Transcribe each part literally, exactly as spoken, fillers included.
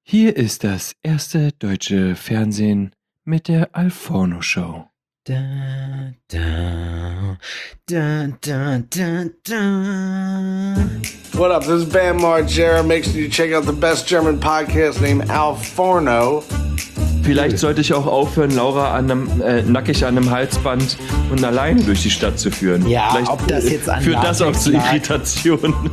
Hier ist das erste deutsche Fernsehen mit der Alforno Show. Da, da, da, da, da, da. What up? This is Bam Margera. Make sure you check out the best German podcast named Al Forno. Vielleicht sollte ich auch aufhören, Laura an einem, äh, nackig an einem Halsband und alleine durch die Stadt zu führen. Ja, Vielleicht ob das jetzt an führt das auch Latex zu lag. Irritationen.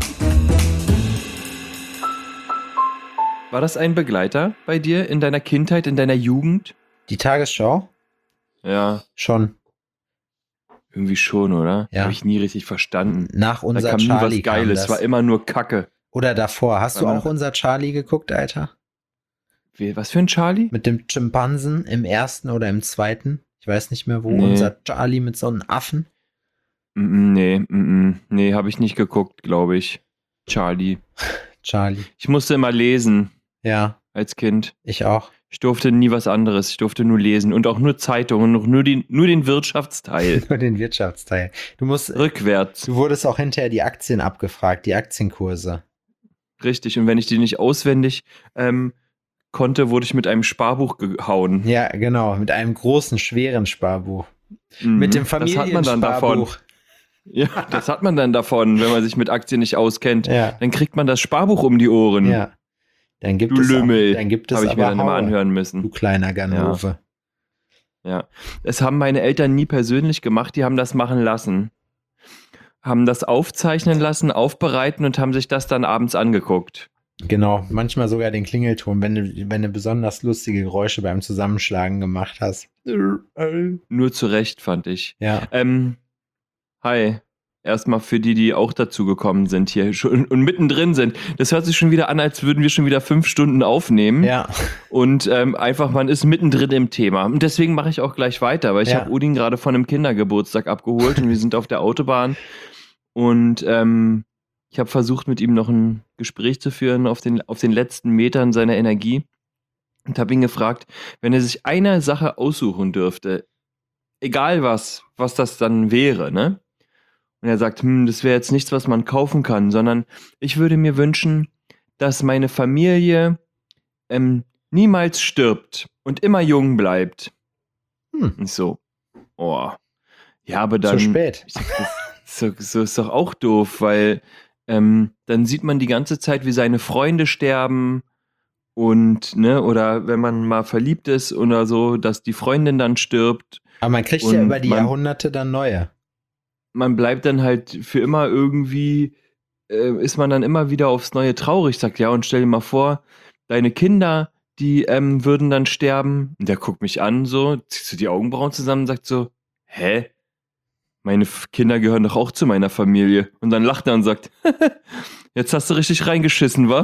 War das ein Begleiter bei dir in deiner Kindheit, in deiner Jugend? Die Tagesschau? Ja, Schon. irgendwie schon, oder? Ja. Habe ich nie richtig verstanden. Nach Da unser kam nie Charlie was Geiles, kam das. war immer nur Kacke. Oder davor. Hast War du man auch noch- unser Charlie geguckt, Alter? Wie, was für ein Charlie? Mit dem Schimpansen im ersten oder im zweiten? Ich weiß nicht mehr wo. Nee. Unser Charlie mit so einem Affen. Mm, mm, nee, mm, mm. nee, habe ich nicht geguckt, glaube ich. Charlie. Charlie. Ich musste immer lesen Ja, als Kind. ich auch. Ich durfte nie was anderes. Ich durfte nur lesen und auch nur Zeitungen und nur den, nur den Wirtschaftsteil. Nur den Wirtschaftsteil. Du musst, Rückwärts. du wurdest auch hinterher die Aktien abgefragt, die Aktienkurse. Richtig. Und wenn ich die nicht auswendig ähm, konnte, wurde ich mit einem Sparbuch gehauen. Ja, genau. Mit einem großen, schweren Sparbuch. Mhm. Mit dem Das hat man dann davon. Familiensparbuch. Ja, das hat man dann davon, wenn man sich mit Aktien nicht auskennt. Ja, Dann kriegt man das Sparbuch um die Ohren. ja. Dann gibt Du es Lümmel, Auch, dann gibt es habe ich mir aber dann immer Haue, anhören du müssen. kleiner Ganove. Ja, es haben meine Eltern nie persönlich gemacht, die haben das machen lassen. Haben das aufzeichnen lassen, aufbereiten und haben sich das dann abends angeguckt. Genau, manchmal sogar den Klingelton, wenn du, wenn du besonders lustige Geräusche beim Zusammenschlagen gemacht hast. Nur zu Recht, fand ich. Ja, Ähm, hi. Erstmal für die, die auch dazu gekommen sind hier schon, und mittendrin sind. Das hört sich schon wieder an, als würden wir schon wieder fünf Stunden aufnehmen. ja, Und ähm, einfach, man ist mittendrin im Thema. Und deswegen mache ich auch gleich weiter, weil ich Ja. habe Udin gerade von einem Kindergeburtstag abgeholt und wir sind auf der Autobahn. Und ähm, ich habe versucht, mit ihm noch ein Gespräch zu führen auf den, auf den letzten Metern seiner Energie. Und habe ihn gefragt, wenn er sich eine Sache aussuchen dürfte, egal was, was das dann wäre, ne? Und er sagt, hm, das wäre jetzt nichts, was man kaufen kann, sondern ich würde mir wünschen, dass meine Familie ähm, niemals stirbt und immer jung bleibt. Hm. Und so, oh. Ja, aber dann... zu spät. Ich sag, das, so, so ist doch auch doof, weil ähm, dann sieht man die ganze Zeit, wie seine Freunde sterben und, ne, oder wenn man mal verliebt ist oder so, dass die Freundin dann stirbt. Aber man kriegt ja Und über die man- Jahrhunderte dann neue. Man bleibt dann halt für immer irgendwie, äh, ist man dann immer wieder aufs Neue traurig, sagt ja, und stell dir mal vor, deine Kinder, die ähm, würden dann sterben. Und der guckt mich an, so, zieht so die Augenbrauen zusammen und sagt so, hä? Meine F- Kinder gehören doch auch zu meiner Familie. Und dann lacht er und sagt, jetzt hast du richtig reingeschissen, wa?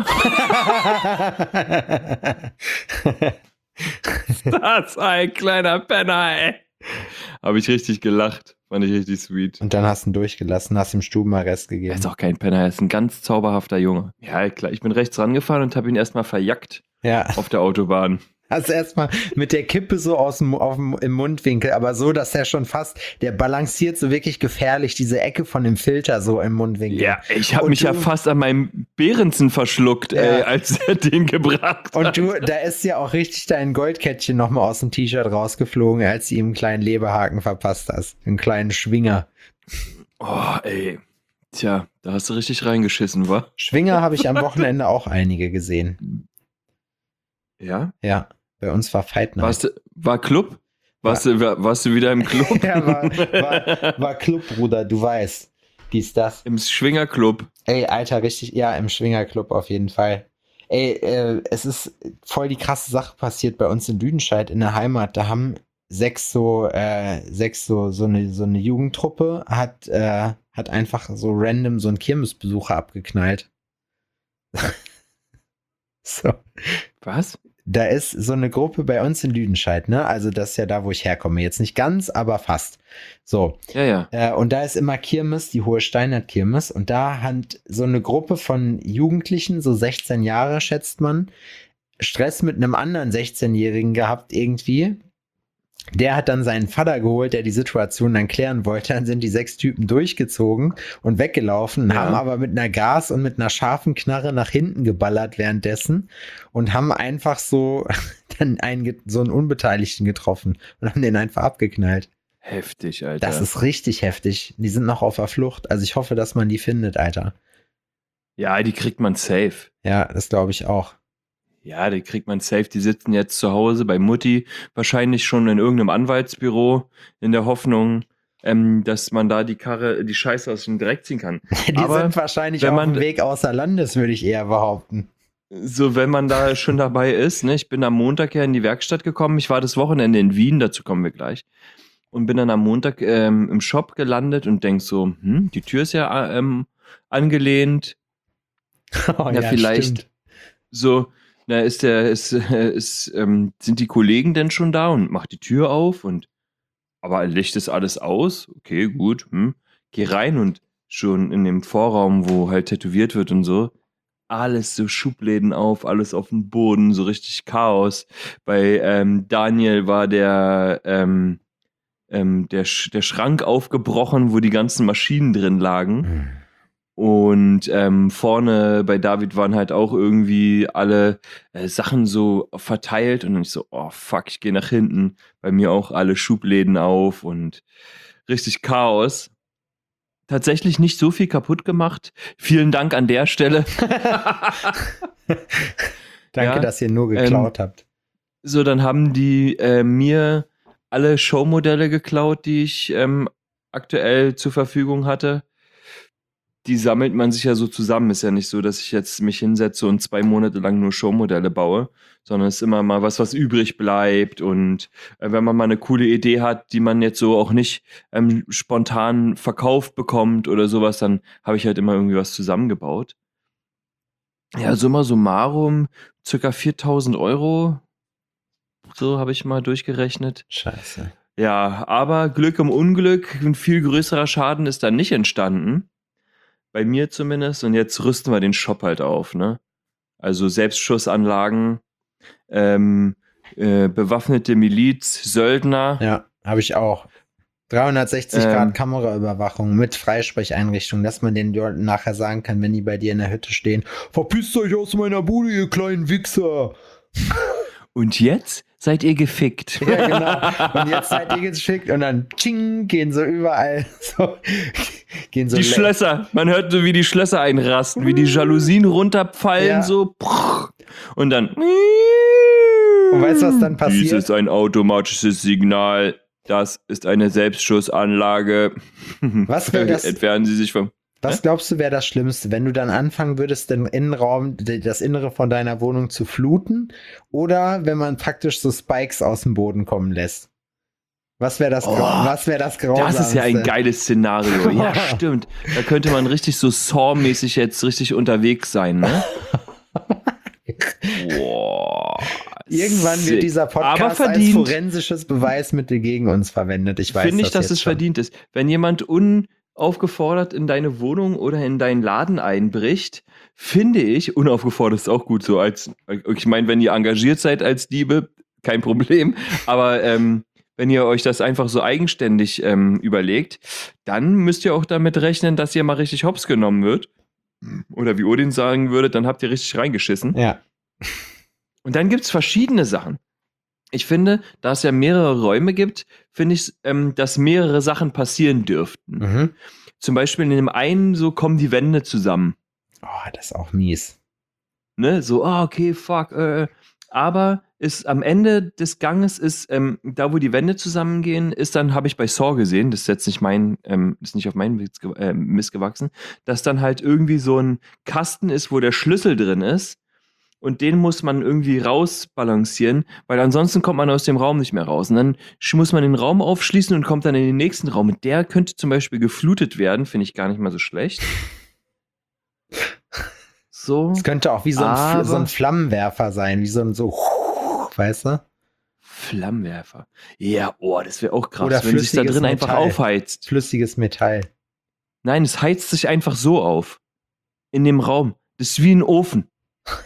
Das ein kleiner Penner, ey. Habe ich richtig gelacht. Fand ich richtig sweet. Und dann hast du ihn durchgelassen, hast ihm Stubenarrest Er gegeben. ist auch kein Penner, er ist ein ganz zauberhafter Junge. Ja, klar, ich bin rechts rangefahren und habe ihn erstmal verjackt Ja, auf der Autobahn. hast erstmal mit der Kippe so aus dem, auf dem, im Mundwinkel, aber so, dass er schon fast, der balanciert so wirklich gefährlich, diese Ecke von dem Filter so im Mundwinkel. Ja, ich habe Und mich ja du- fast an meinem Behrensen verschluckt, Ja. ey, als er den gebracht Und hat. du, da ist ja auch richtig dein Goldkettchen nochmal aus dem T-Shirt rausgeflogen, als du ihm einen kleinen Leberhaken verpasst hast. Einen kleinen Schwinger. Oh, ey. Tja, da hast du richtig reingeschissen, wa? Schwinger habe ich am Wochenende auch einige gesehen. Ja? Ja, bei uns war Fight Night. Warst du, war Club? Warst, du, war, warst du wieder im Club? Ja, war, war, war Club, Bruder, du weißt. Dies, das. Im Schwingerclub. Ey, Alter, richtig, ja, im Schwingerclub auf jeden Fall. Ey, äh, es ist voll die krasse Sache passiert bei uns in Lüdenscheid in der Heimat. Da haben sechs so, äh, sechs so, so eine, so eine Jugendtruppe hat, äh, hat einfach so random so einen Kirmesbesucher abgeknallt. So. Was? Da ist so eine Gruppe bei uns in Lüdenscheid, ne? Also das ist ja da, wo ich herkomme. Jetzt nicht ganz, aber fast. So. Ja, ja. Äh, und da ist immer Kirmes, die Hohe Steinert Kirmes. Und da hat so eine Gruppe von Jugendlichen, so sechzehn Jahre schätzt man, Stress mit einem anderen sechzehnjährigen gehabt irgendwie. Der hat dann seinen Vater geholt, der die Situation dann klären wollte. Dann sind die sechs Typen durchgezogen und weggelaufen, Ja. haben aber mit einer Gas- und mit einer scharfen Knarre nach hinten geballert währenddessen und haben einfach so dann einen, ge- so einen Unbeteiligten getroffen und haben den einfach abgeknallt. Heftig, Alter. Das ist richtig heftig. Die sind noch auf der Flucht. Also ich hoffe, dass man die findet, Alter. Ja, die kriegt man safe. Ja, das glaube ich auch. Ja, die kriegt man safe. Die sitzen jetzt zu Hause bei Mutti, wahrscheinlich schon in irgendeinem Anwaltsbüro, in der Hoffnung, ähm, dass man da die Karre, die Scheiße aus dem Dreck ziehen kann. Die Aber sind wahrscheinlich wenn auf man- dem Weg außer Landes, würde ich eher behaupten. So, wenn man da schon dabei ist, ne, ich bin am Montag ja in die Werkstatt gekommen. Ich war das Wochenende in Wien, dazu kommen wir gleich. Und bin dann am Montag ähm, im Shop gelandet und denk so, hm, die Tür ist ja ähm, angelehnt. Oh, Ja, vielleicht. stimmt. So, na, ist der, ist, äh, ist, ähm, sind die Kollegen denn schon da und macht die Tür auf und aber Licht ist alles aus? Okay, gut, hm. Geh rein und schon in dem Vorraum, wo halt tätowiert wird und so, alles so Schubläden auf, alles auf dem Boden, so richtig Chaos. Bei ähm, Daniel war der, ähm, ähm, der, Sch der Schrank aufgebrochen, wo die ganzen Maschinen drin lagen. Hm. Und ähm, vorne bei David waren halt auch irgendwie alle äh, Sachen so verteilt und dann ich so, oh fuck, ich gehe nach hinten. Bei mir auch alle Schubläden auf und richtig Chaos. Tatsächlich nicht so viel kaputt gemacht. Vielen Dank an der Stelle. Danke, Ja, dass ihr nur geklaut habt. So, dann haben die äh, mir alle Showmodelle geklaut, die ich ähm, aktuell zur Verfügung hatte. Die sammelt man sich ja so zusammen. Ist ja nicht so, dass ich jetzt mich hinsetze und zwei Monate lang nur Showmodelle baue, sondern es ist immer mal was, was übrig bleibt. Und äh, wenn man mal eine coole Idee hat, die man jetzt so auch nicht ähm, spontan verkauft bekommt oder sowas, dann habe ich halt immer irgendwie was zusammengebaut. Ja, summa summarum, circa viertausend Euro. So habe ich mal durchgerechnet. Scheiße. Ja, aber Glück im Unglück, ein viel größerer Schaden ist dann nicht entstanden. Bei mir zumindest. Und jetzt rüsten wir den Shop halt auf, ne? Also Selbstschussanlagen, ähm, äh, bewaffnete Miliz, Söldner. Ja, habe ich auch. dreihundertsechzig Ähm. Grad Kameraüberwachung mit Freisprecheinrichtung, dass man den Leuten nachher sagen kann, wenn die bei dir in der Hütte stehen, verpisst euch aus meiner Bude, ihr kleinen Wichser. Und jetzt seid ihr gefickt. Ja, genau. Und jetzt seid ihr geschickt und dann tsching, gehen so überall so, gehen so Die le- Schlösser, man hört so, wie die Schlösser einrasten, wie die Jalousien runterfallen, Ja. so. Und dann. Und weißt du, was dann passiert? Dies ist ein automatisches Signal. Das ist eine Selbstschussanlage. Was wär das- Entfernen Sie sich vom. Was glaubst du, wäre das Schlimmste, wenn du dann anfangen würdest, den Innenraum, d- das Innere von deiner Wohnung zu fluten? Oder wenn man praktisch so Spikes aus dem Boden kommen lässt? Was wäre das, Oh, Grau- was wär das Grausamste? Das ist ja ein geiles Szenario. Ja, stimmt. Da könnte man richtig so Saw-mäßig jetzt richtig unterwegs sein, ne? Boah. Irgendwann sick. wird dieser Aber Podcast als verdient. forensisches Beweismittel gegen uns verwendet. Ich weiß Finde ich, das dass jetzt es schon. verdient ist. Wenn jemand unaufgefordert in deine Wohnung oder in deinen Laden einbricht, finde ich, unaufgefordert ist auch gut so, als, ich meine, wenn ihr engagiert seid als Diebe, kein Problem, aber ähm, wenn ihr euch das einfach so eigenständig ähm, überlegt, dann müsst ihr auch damit rechnen, dass ihr mal richtig hops genommen wird. Oder wie Odin sagen würde, dann habt ihr richtig reingeschissen. Ja. Und dann gibt es verschiedene Sachen. Ich finde, da es ja mehrere Räume gibt, finde ich, ähm, dass mehrere Sachen passieren dürften. Mhm. Zum Beispiel in dem einen so kommen die Wände zusammen. Oh, das ist auch mies. Ne? So, ah, okay, fuck. Äh. Aber ist am Ende des Ganges ist, ähm, da wo die Wände zusammengehen, ist dann, habe ich bei Saw gesehen, das ist jetzt nicht mein, ähm, ist nicht auf meinen Mist, ge äh, Mist gewachsen, dass dann halt irgendwie so ein Kasten ist, wo der Schlüssel drin ist. Und den muss man irgendwie rausbalancieren, weil ansonsten kommt man aus dem Raum nicht mehr raus. Und dann sch- muss man den Raum aufschließen und kommt dann in den nächsten Raum. Und der könnte zum Beispiel geflutet werden, finde ich gar nicht mal so schlecht. So. Es könnte auch wie so ein, Fl- Aber- so ein Flammenwerfer sein, wie so ein so, weißt du? Flammenwerfer. Ja, oh, das wäre auch krass, Oder wenn sich da flüssiges drin einfach Metall. aufheizt. Flüssiges Metall. Nein, es heizt sich einfach so auf. In dem Raum. Das ist wie ein Ofen.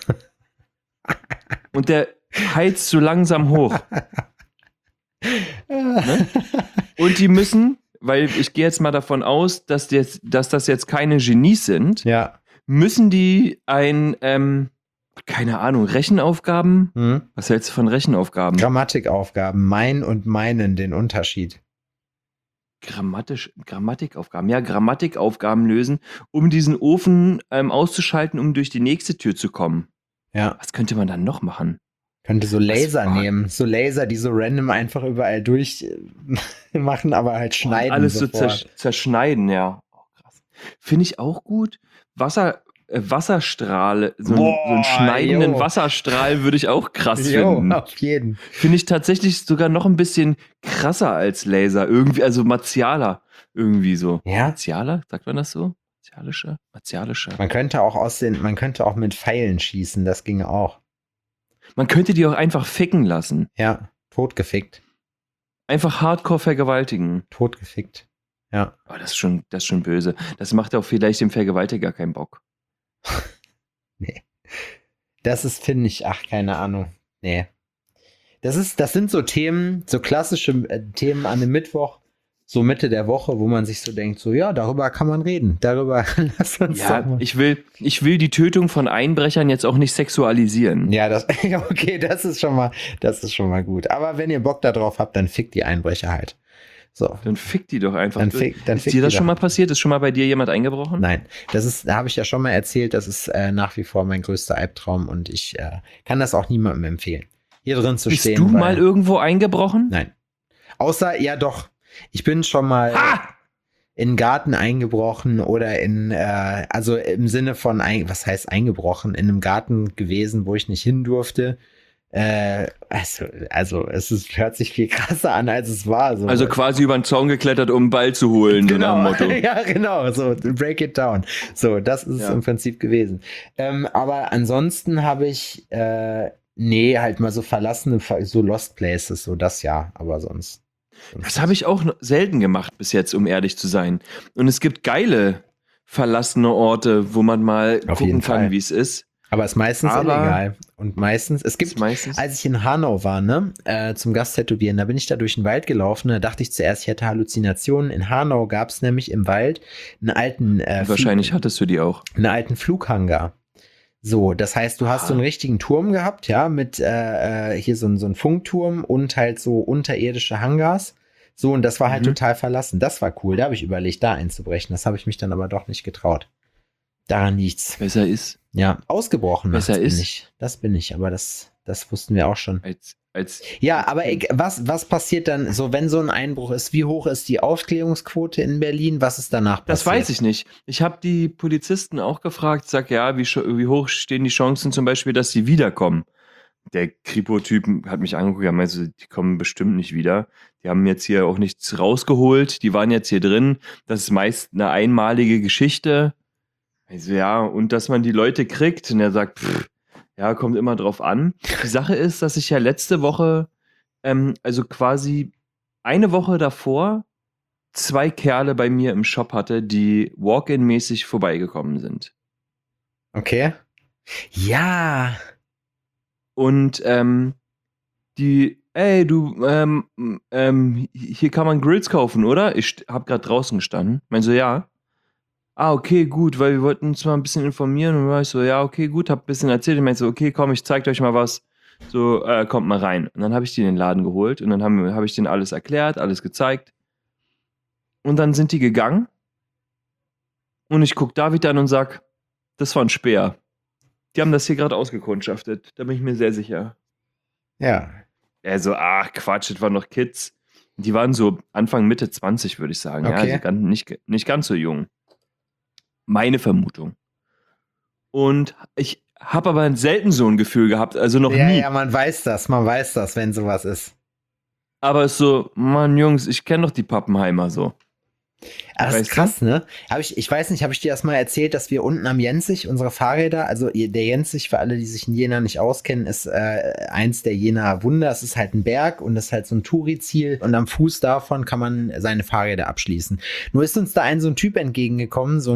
Und der heizt so langsam hoch. Ne? Und die müssen, weil ich gehe jetzt mal davon aus, dass, jetzt, dass das jetzt keine Genies sind, Ja. müssen die ein, ähm, keine Ahnung, Rechenaufgaben? Hm? Was hältst du von Rechenaufgaben? Grammatikaufgaben, mein und meinen, den Unterschied. Grammatisch, Grammatikaufgaben, ja, Grammatikaufgaben lösen, um diesen Ofen ähm, auszuschalten, um durch die nächste Tür zu kommen. Ja. Was könnte man dann noch machen? Könnte so Laser war- nehmen. So Laser, die so random einfach überall durch äh, machen, aber halt schneiden. Alles sofort. so zersch zerschneiden, ja. Oh, krass. Finde ich auch gut. Wasser, äh, Wasserstrahle, so, einen- so einen Boah, schneidenden jo. Wasserstrahl würde ich auch krass Jo, finden. auf jeden. Finde ich tatsächlich sogar noch ein bisschen krasser als Laser. Irgendwie, also martialer. Irgendwie so. Ja. Martialer? Sagt man das so? Martialischer? Martialischer. Man könnte auch aus den, man könnte auch mit Pfeilen schießen, das ginge auch. Man könnte die auch einfach ficken lassen. Ja, totgefickt. Einfach hardcore vergewaltigen. Totgefickt. Ja. Aber das ist schon, das ist schon böse. Das macht auch vielleicht dem Vergewaltiger keinen Bock. Nee. Das ist, finde ich, ach, keine Ahnung. Nee. Das ist, das sind so Themen, so klassische äh, Themen an dem Mittwoch, so Mitte der Woche, wo man sich so denkt, so, ja, darüber kann man reden. Darüber lass uns Ja, doch mal. ich will, ich will die Tötung von Einbrechern jetzt auch nicht sexualisieren. Ja, das, ja, okay, das ist schon mal, das ist schon mal gut. Aber wenn ihr Bock darauf habt, dann fickt die Einbrecher halt. So. Dann fick die doch einfach. Dann durch. fick, dann ist fick dir die das doch. schon mal passiert? Ist schon mal bei dir jemand eingebrochen? Nein, das ist, da habe ich ja schon mal erzählt, das ist äh, nach wie vor mein größter Albtraum und ich äh, kann das auch niemandem empfehlen, hier drin zu Bist stehen. du weil- mal irgendwo eingebrochen? Nein. Außer, ja doch, ich bin schon mal Ha! in den Garten eingebrochen oder in, äh, also im Sinne von, ein, was heißt eingebrochen, in einem Garten gewesen, wo ich nicht hin durfte. Äh, also, also es ist, hört sich viel krasser an, als es war. So. Also quasi über den Zaun geklettert, um einen Ball zu holen, so nach Genau, dem Motto. ja, genau, so, break it down. So, das ist es Ja. im Prinzip gewesen. Ähm, aber ansonsten habe ich, äh, nee, halt mal so verlassene, so Lost Places, so das ja, aber sonst. sonst Das habe ich auch noch selten gemacht bis jetzt, um ehrlich zu sein. Und es gibt geile verlassene Orte, wo man mal Auf gucken jeden kann, Fall. wie es ist. Aber es ist meistens Aber- illegal. Und meistens, es Ist gibt, meistens. als ich in Hanau war, ne, äh, zum Gasttätowieren, da bin ich da durch den Wald gelaufen, da dachte ich zuerst, ich hätte Halluzinationen. In Hanau gab es nämlich im Wald einen alten, äh, Wahrscheinlich Flug, hattest du die auch. einen alten Flughangar. So, das heißt, du hast Ah. so einen richtigen Turm gehabt, ja, mit äh, äh, hier so, ein- so ein Funkturm und halt so unterirdische Hangars. So, und das war halt Mhm. total verlassen. Das war cool, da habe ich überlegt, da einzubrechen. Das habe ich mich dann aber doch nicht getraut. Daran liegt's. Besser ist Ja, ausgebrochen Besser nachts bin ist. ich. Das bin ich, aber das, das wussten wir auch schon. als, als Ja, aber ich, was, was passiert dann so, wenn so ein Einbruch ist? Wie hoch ist die Aufklärungsquote in Berlin? Was ist danach passiert? Das weiß ich nicht. Ich habe die Polizisten auch gefragt, sag ja, wie, scho- wie hoch stehen die Chancen zum Beispiel, dass sie wiederkommen? Der Kripo-Typ hat mich angeguckt, ja, meinst du, die kommen bestimmt nicht wieder. Die haben jetzt hier auch nichts rausgeholt, die waren jetzt hier drin. Das ist meist eine einmalige Geschichte. Also ja, und dass man die Leute kriegt. Und er sagt, pff, ja, kommt immer drauf an. Die Sache ist, dass ich ja letzte Woche, ähm, also quasi eine Woche davor, zwei Kerle bei mir im Shop hatte, die Walk-in-mäßig vorbeigekommen sind. Okay. Ja. Und ähm, die, ey, du, ähm, ähm, hier kann man Grills kaufen, oder? Ich st- hab grad draußen gestanden. Meinst du, ja? Ah, okay, gut, weil wir wollten uns mal ein bisschen informieren. Und dann war ich so, ja, okay, gut, hab ein bisschen erzählt. Ich meinte so, okay, komm, ich zeig euch mal was. So, äh, kommt mal rein. Und dann habe ich die in den Laden geholt und dann habe hab ich denen alles erklärt, alles gezeigt. Und dann sind die gegangen. Und ich guck David an und sag, das war ein Speer. Die haben das hier gerade ausgekundschaftet. Da bin ich mir sehr sicher. Ja. Er so, ach Quatsch, das waren noch Kids. Die waren so Anfang, Mitte zwanzig, würde ich sagen. Ja, Okay. also ganz, nicht, nicht ganz so jung. Meine Vermutung. Und ich habe aber selten so ein Gefühl gehabt, also noch ja, nie. ja, man weiß das, man weiß das, wenn sowas ist. Aber es ist so, Mann, Jungs, ich kenne doch die Pappenheimer so. Aber das ist Weißt du? krass, ne? Hab ich, ich weiß nicht, habe ich dir das mal erzählt, dass wir unten am Jenzig, unsere Fahrräder, also der Jenzig, für alle, die sich in Jena nicht auskennen, ist äh, eins der Jena Wunder. Es ist halt ein Berg und es ist halt so ein Touri-Ziel und am Fuß davon kann man seine Fahrräder abschließen. Nur ist uns da ein so ein Typ entgegengekommen, so ein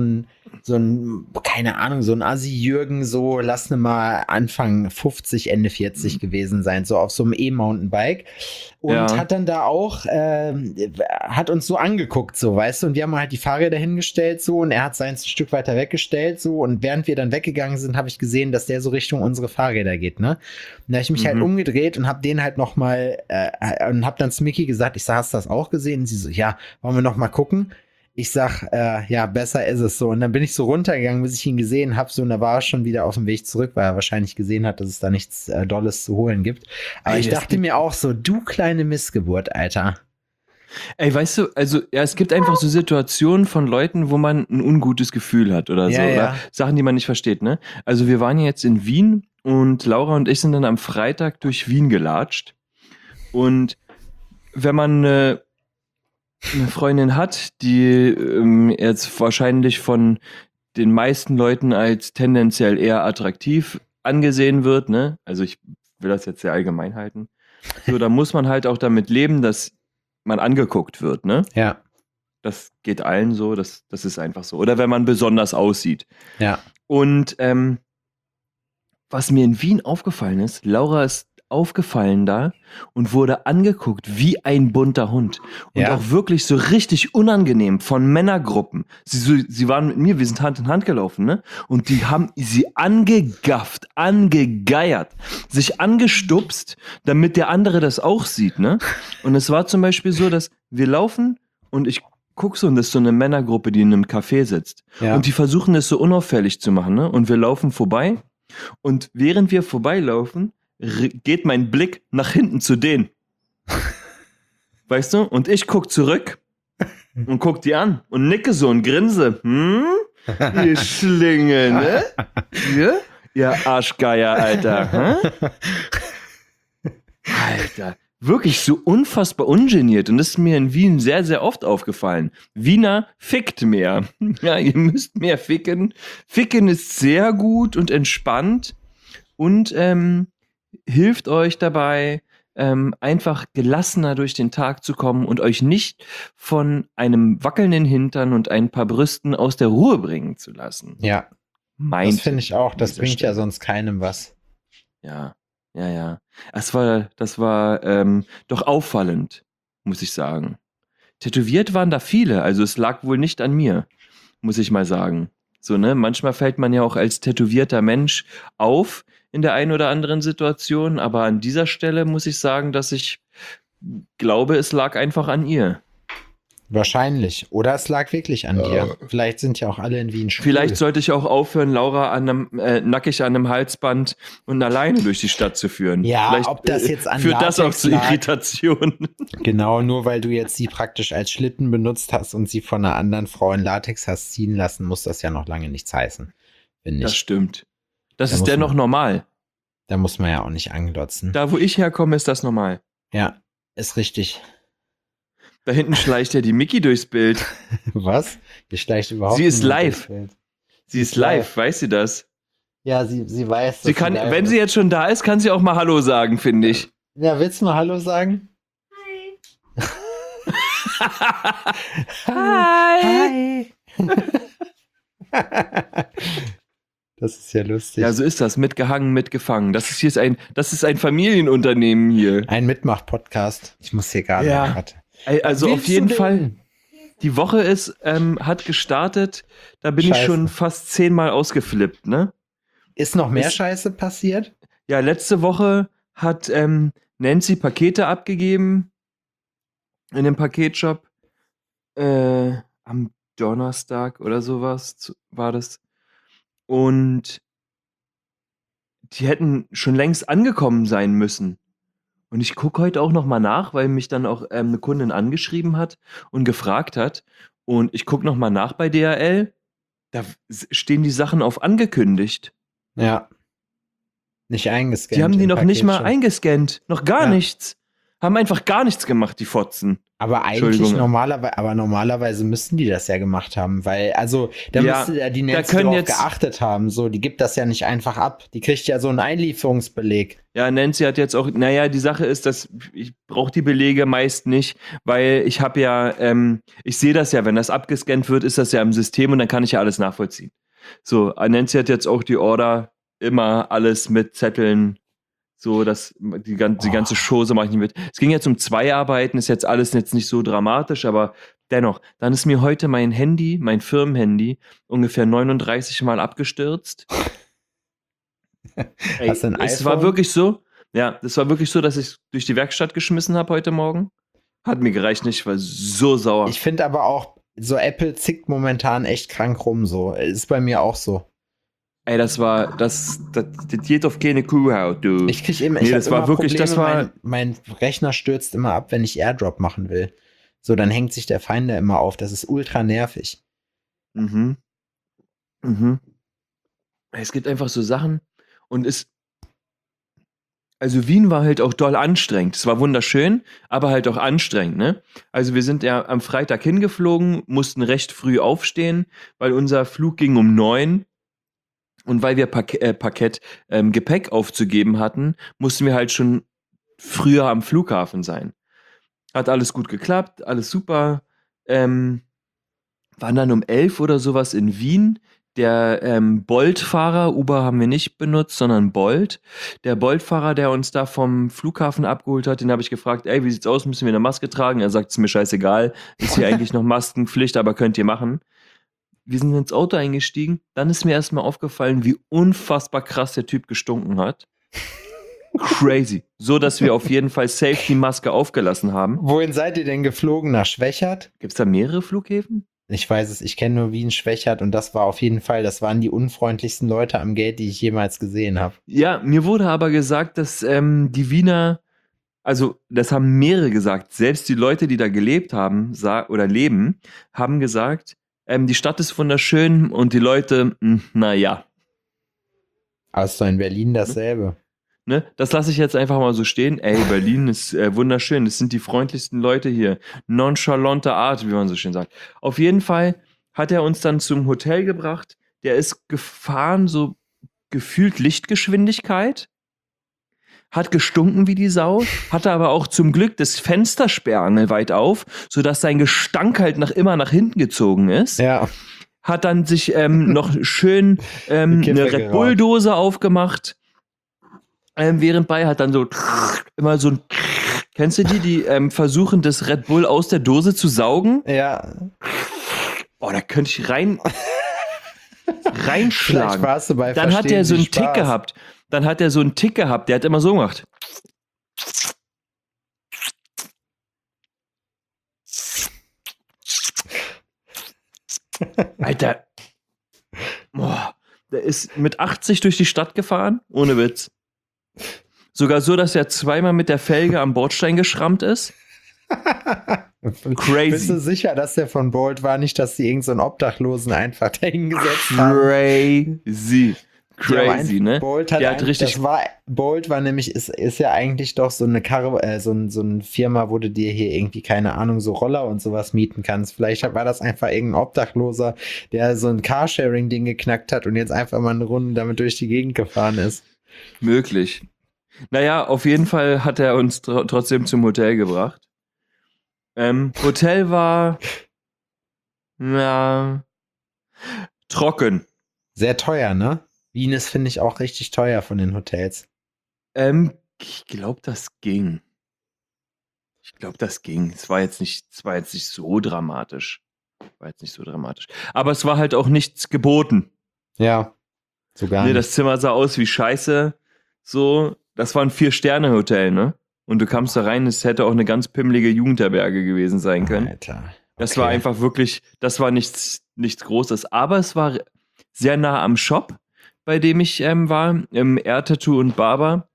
so ein, keine Ahnung, so ein Assi-Jürgen, so lass ne mal Anfang fünfzig, Ende vierzig gewesen sein, so auf so einem E-Mountainbike. Und Ja. hat dann da auch, ähm, hat uns so angeguckt, so, weißt du, und wir haben halt die Fahrräder hingestellt, so, und er hat seins ein Stück weiter weggestellt, so, und während wir dann weggegangen sind, habe ich gesehen, dass der so Richtung unsere Fahrräder geht, ne? Und da habe ich mich Mhm. halt umgedreht und habe den halt noch mal, äh, und habe dann zu Micky gesagt, ich sag, hast du das auch gesehen? Und sie so, ja, wollen wir noch mal gucken? Ich sag, äh, ja, besser ist es so. Und dann bin ich so runtergegangen, bis ich ihn gesehen habe. So, und da war er schon wieder auf dem Weg zurück, weil er wahrscheinlich gesehen hat, dass es da nichts äh, Dolles zu holen gibt. Aber Ey, ich das dachte gibt- mir auch so, du kleine Missgeburt, Alter. Ey, weißt du, also ja, es gibt einfach so Situationen von Leuten, wo man ein ungutes Gefühl hat oder so. Ja, Oder ja. Sachen, die man nicht versteht, ne? Also wir waren ja jetzt in Wien und Laura und ich sind dann am Freitag durch Wien gelatscht. Und wenn man äh, eine Freundin hat, die ähm, jetzt wahrscheinlich von den meisten Leuten als tendenziell eher attraktiv angesehen wird, ne? Also ich will das jetzt sehr allgemein halten. So, da muss man halt auch damit leben, dass man angeguckt wird, ne? Ja, Das geht allen so, das, das ist einfach so. Oder wenn man besonders aussieht. ja. Und ähm, was mir in Wien aufgefallen ist, Laura ist aufgefallen da und wurde angeguckt wie ein bunter Hund. Und Ja. auch wirklich so richtig unangenehm von Männergruppen. Sie, so, sie waren mit mir, wir sind Hand in Hand gelaufen, ne? Und die haben sie angegafft, angegeiert, sich angestupst, damit der andere das auch sieht, ne? Und es war zum Beispiel so, dass wir laufen und ich guck so, und das ist so eine Männergruppe, die in einem Café sitzt. Ja. Und die versuchen es so unauffällig zu machen, ne? Und wir laufen vorbei. Und während wir vorbeilaufen, r- geht mein Blick nach hinten zu denen. Weißt du? Und ich guck zurück und guck die an und nicke so und grinse. Hm? Ihr Schlinge, ne? Ihr? Ihr Arschgeier, Alter. Hä? Alter. Wirklich so unfassbar ungeniert. Und das ist mir in Wien sehr, sehr oft aufgefallen. Wiener fickt mehr. Ja, ihr müsst mehr ficken. Ficken ist sehr gut und entspannt und ähm, hilft euch dabei, ähm, einfach gelassener durch den Tag zu kommen und euch nicht von einem wackelnden Hintern und ein paar Brüsten aus der Ruhe bringen zu lassen. Ja, Mein das finde ich auch. an Das dieser bringt ja Stelle. sonst keinem was. Ja, ja, ja. Das war, das war ähm, doch auffallend, muss ich sagen. Tätowiert waren da viele, also es lag wohl nicht an mir, muss ich mal sagen. So, ne? Manchmal fällt man ja auch als tätowierter Mensch auf in der einen oder anderen Situation, aber an dieser Stelle muss ich sagen, dass ich glaube, es lag einfach an ihr. Wahrscheinlich. Oder es lag wirklich an dir. Vielleicht sind ja auch alle in Wien schwul. Vielleicht sollte ich auch aufhören, Laura an einem, äh, nackig an einem Halsband und alleine durch die Stadt zu führen. Ja, Vielleicht, ob das jetzt an führt das auch Latex zu lag. Irritation. Genau, nur weil du jetzt sie praktisch als Schlitten benutzt hast und sie von einer anderen Frau in Latex hast ziehen lassen, muss das ja noch lange nichts heißen. Finde Das ich. stimmt. Das Da ist muss dennoch man- normal. Da muss man ja auch nicht anglotzen. Da, wo ich herkomme, ist das normal. Ja, ist richtig. Da hinten schleicht ja die Mickey durchs Bild. Was? Hier schleicht überhaupt Sie ist niemand live. durchs Bild. Sie ist live, weiß sie das? Ja, sie, sie weiß, Sie dass kann, live wenn ist. sie jetzt schon da ist, kann sie auch mal Hallo sagen, finde ich. Ja, willst du mal Hallo sagen? Hi. Hi. Das ist ja lustig. Ja, so ist das. Mitgehangen, mitgefangen. Das ist hier ist ein, das ist ein Familienunternehmen hier. Ein Mitmach-Podcast. Ich muss hier gerade. Ja. Warte. Ey, Also Willst auf jeden du Fall. denn? Die Woche ist, ähm, hat gestartet. Da bin ich Scheiße. schon fast zehnmal ausgeflippt, ne? Ist noch mehr Ist- Scheiße passiert? Ja, letzte Woche hat ähm, Nancy Pakete abgegeben in dem Paketshop. Äh, am Donnerstag oder sowas zu- war das. Und die hätten schon längst angekommen sein müssen. Und ich gucke heute auch noch mal nach, weil mich dann auch ähm, eine Kundin angeschrieben hat und gefragt hat. Und ich gucke noch mal nach bei D H L. Da s- stehen die Sachen auf angekündigt. Ja. Nicht eingescannt. Die haben die im noch nicht mal Paketshop. eingescannt. Noch gar Ja. nichts. Haben einfach gar nichts gemacht, die Fotzen. Aber eigentlich normalerweise, aber normalerweise müssten die das ja gemacht haben, weil, also, da Ja, müsste ja die da Nancy können drauf jetzt- geachtet haben, so, die gibt das ja nicht einfach ab. Die kriegt ja so einen Einlieferungsbeleg. Ja, Nancy hat jetzt auch, naja, die Sache ist, dass ich brauche die Belege meist nicht, weil ich habe ja, ähm, ich sehe das ja, wenn das abgescannt wird, ist das ja im System und dann kann ich ja alles nachvollziehen. So, Nancy hat jetzt auch die Order, immer alles mit Zetteln, so, dass die, gan- die ganze Oh. Chose mache ich nicht mit. Es ging jetzt um zwei Arbeiten, ist jetzt alles jetzt nicht so dramatisch, aber dennoch, dann ist mir heute mein Handy, mein Firmenhandy, ungefähr neununddreißig Mal abgestürzt. Ey, Hast du ein es iPhone? war wirklich so, ja, das war wirklich so, dass ich durch die Werkstatt geschmissen habe heute Morgen. Hat mir gereicht nicht, ich war so sauer. Ich finde aber auch, so Apple zickt momentan echt krank rum, so. Ist bei mir auch so. Ey, das war, das, das, das geht auf keine Kuhhaut, du. Ich krieg immer, Nee, ich hab das war immer wirklich- Probleme, das war- mein, mein Rechner stürzt immer ab, wenn ich AirDrop machen will. So, dann hängt sich der Finder immer auf. Das ist ultra nervig. Mhm. Mhm. Es gibt einfach so Sachen und es. Also Wien war halt auch doll anstrengend. Es war wunderschön, aber halt auch anstrengend, ne? Also wir sind ja am Freitag hingeflogen, mussten recht früh aufstehen, weil unser Flug ging um neun. Und weil wir Pak äh, Parkett ähm, Gepäck aufzugeben hatten, mussten wir halt schon früher am Flughafen sein. Hat alles gut geklappt, alles super. Ähm, waren dann um elf oder sowas in Wien. Der ähm, Bolt-Fahrer, Uber haben wir nicht benutzt, sondern Bolt. Der Bolt-Fahrer, der uns da vom Flughafen abgeholt hat, den habe ich gefragt, ey, wie sieht's aus, müssen wir eine Maske tragen? Er sagt, es ist mir scheißegal, ist hier eigentlich noch Maskenpflicht, aber könnt ihr machen. Wir sind ins Auto eingestiegen, dann ist mir erstmal aufgefallen, wie unfassbar krass der Typ gestunken hat. Crazy. So, dass wir auf jeden Fall safe die Maske aufgelassen haben. Wohin seid ihr denn geflogen? Nach Schwächert? Gibt es da mehrere Flughäfen? Ich weiß es, ich kenne nur Wien Schwächert und das war auf jeden Fall, das waren die unfreundlichsten Leute am Gate, die ich jemals gesehen habe. Ja, mir wurde aber gesagt, dass ähm, die Wiener, also das haben mehrere gesagt, selbst die Leute, die da gelebt haben sa- oder leben, haben gesagt, ähm, die Stadt ist wunderschön und die Leute, mh, naja. Aber es ist doch in Berlin dasselbe. Ne, das lasse ich jetzt einfach mal so stehen. Ey, Berlin ist äh, wunderschön. Das sind die freundlichsten Leute hier. Nonchalante Art, wie man so schön sagt. Auf jeden Fall hat er uns dann zum Hotel gebracht. Der ist gefahren, so gefühlt Lichtgeschwindigkeit. Hat gestunken wie die Sau. Hatte aber auch zum Glück das Fenstersperrangel weit auf, sodass sein Gestank halt nach, immer nach hinten gezogen ist. Ja. Hat dann sich ähm, noch schön ähm, Die Kippe eine Red geraucht. Bull-Dose aufgemacht. Ähm, während bei hat dann so immer so ein. Kennst du die, die ähm, versuchen, das Red Bull aus der Dose zu saugen? Ja. Oh, da könnte ich rein Vielleicht reinschlagen. warst du bei Dann hat Verstehen er so Sie einen Tick Spaß. gehabt. Dann hat er so einen Tick gehabt. Der hat immer so gemacht. Alter. Boah, der ist mit achtzig durch die Stadt gefahren, ohne Witz. Sogar so, dass er zweimal mit der Felge am Bordstein geschrammt ist. Crazy. Bist du sicher, dass der von Bolt war, nicht, dass die irgendeinen so Obdachlosen einfach dahingesetzt haben? Crazy. Die haben Crazy, ein- ne? Bolt hat, Der hat ein, richtig- das war, Bolt war nämlich, ist, ist ja eigentlich doch so eine Karre, äh, so, ein, so eine Firma, wo du dir hier irgendwie, keine Ahnung, so Roller und sowas mieten kannst. Vielleicht war das einfach irgendein Obdachloser, der so ein Carsharing-Ding geknackt hat und jetzt einfach mal eine Runde damit durch die Gegend gefahren ist. Möglich. Naja, auf jeden Fall hat er uns tr trotzdem zum Hotel gebracht. Ähm, Hotel war ja trocken. Sehr teuer, ne? Wien ist, finde ich, auch richtig teuer von den Hotels. Ähm, ich glaube, das ging. Ich glaube, das ging. Es war jetzt nicht, es war jetzt nicht so dramatisch. War jetzt nicht so dramatisch. Aber es war halt auch nichts geboten. Ja, sogar Nee, nicht. das Zimmer sah aus wie Scheiße. So, das war ein Vier-Sterne-Hotel, ne? Und du kamst da rein, es hätte auch eine ganz pimmelige Jugendherberge gewesen sein können. Alter. Das Okay. war einfach wirklich, das war nichts, nichts Großes. Aber es war sehr nah am Shop, bei dem ich ähm, war, im Air Tattoo und Barber.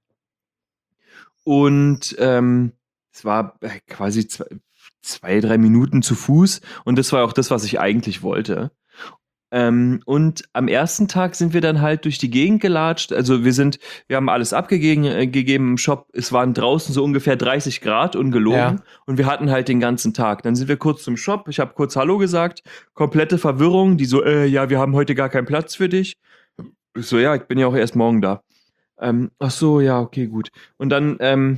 Und ähm, es war äh, quasi zwei, zwei, drei Minuten zu Fuß. Und das war auch das, was ich eigentlich wollte. Ähm, und am ersten Tag sind wir dann halt durch die Gegend gelatscht. Also wir sind, wir haben alles abgegeben äh, gegeben im Shop. Es waren draußen so ungefähr dreißig Grad, ungelogen. Ja. Und wir hatten halt den ganzen Tag. Dann sind wir kurz zum Shop. Ich habe kurz Hallo gesagt. Komplette Verwirrung. Die so, äh, ja, wir haben heute gar keinen Platz für dich. Ich so, ja, ich bin ja auch erst morgen da. Ähm, ach so, ja, okay, gut. Und dann, ähm,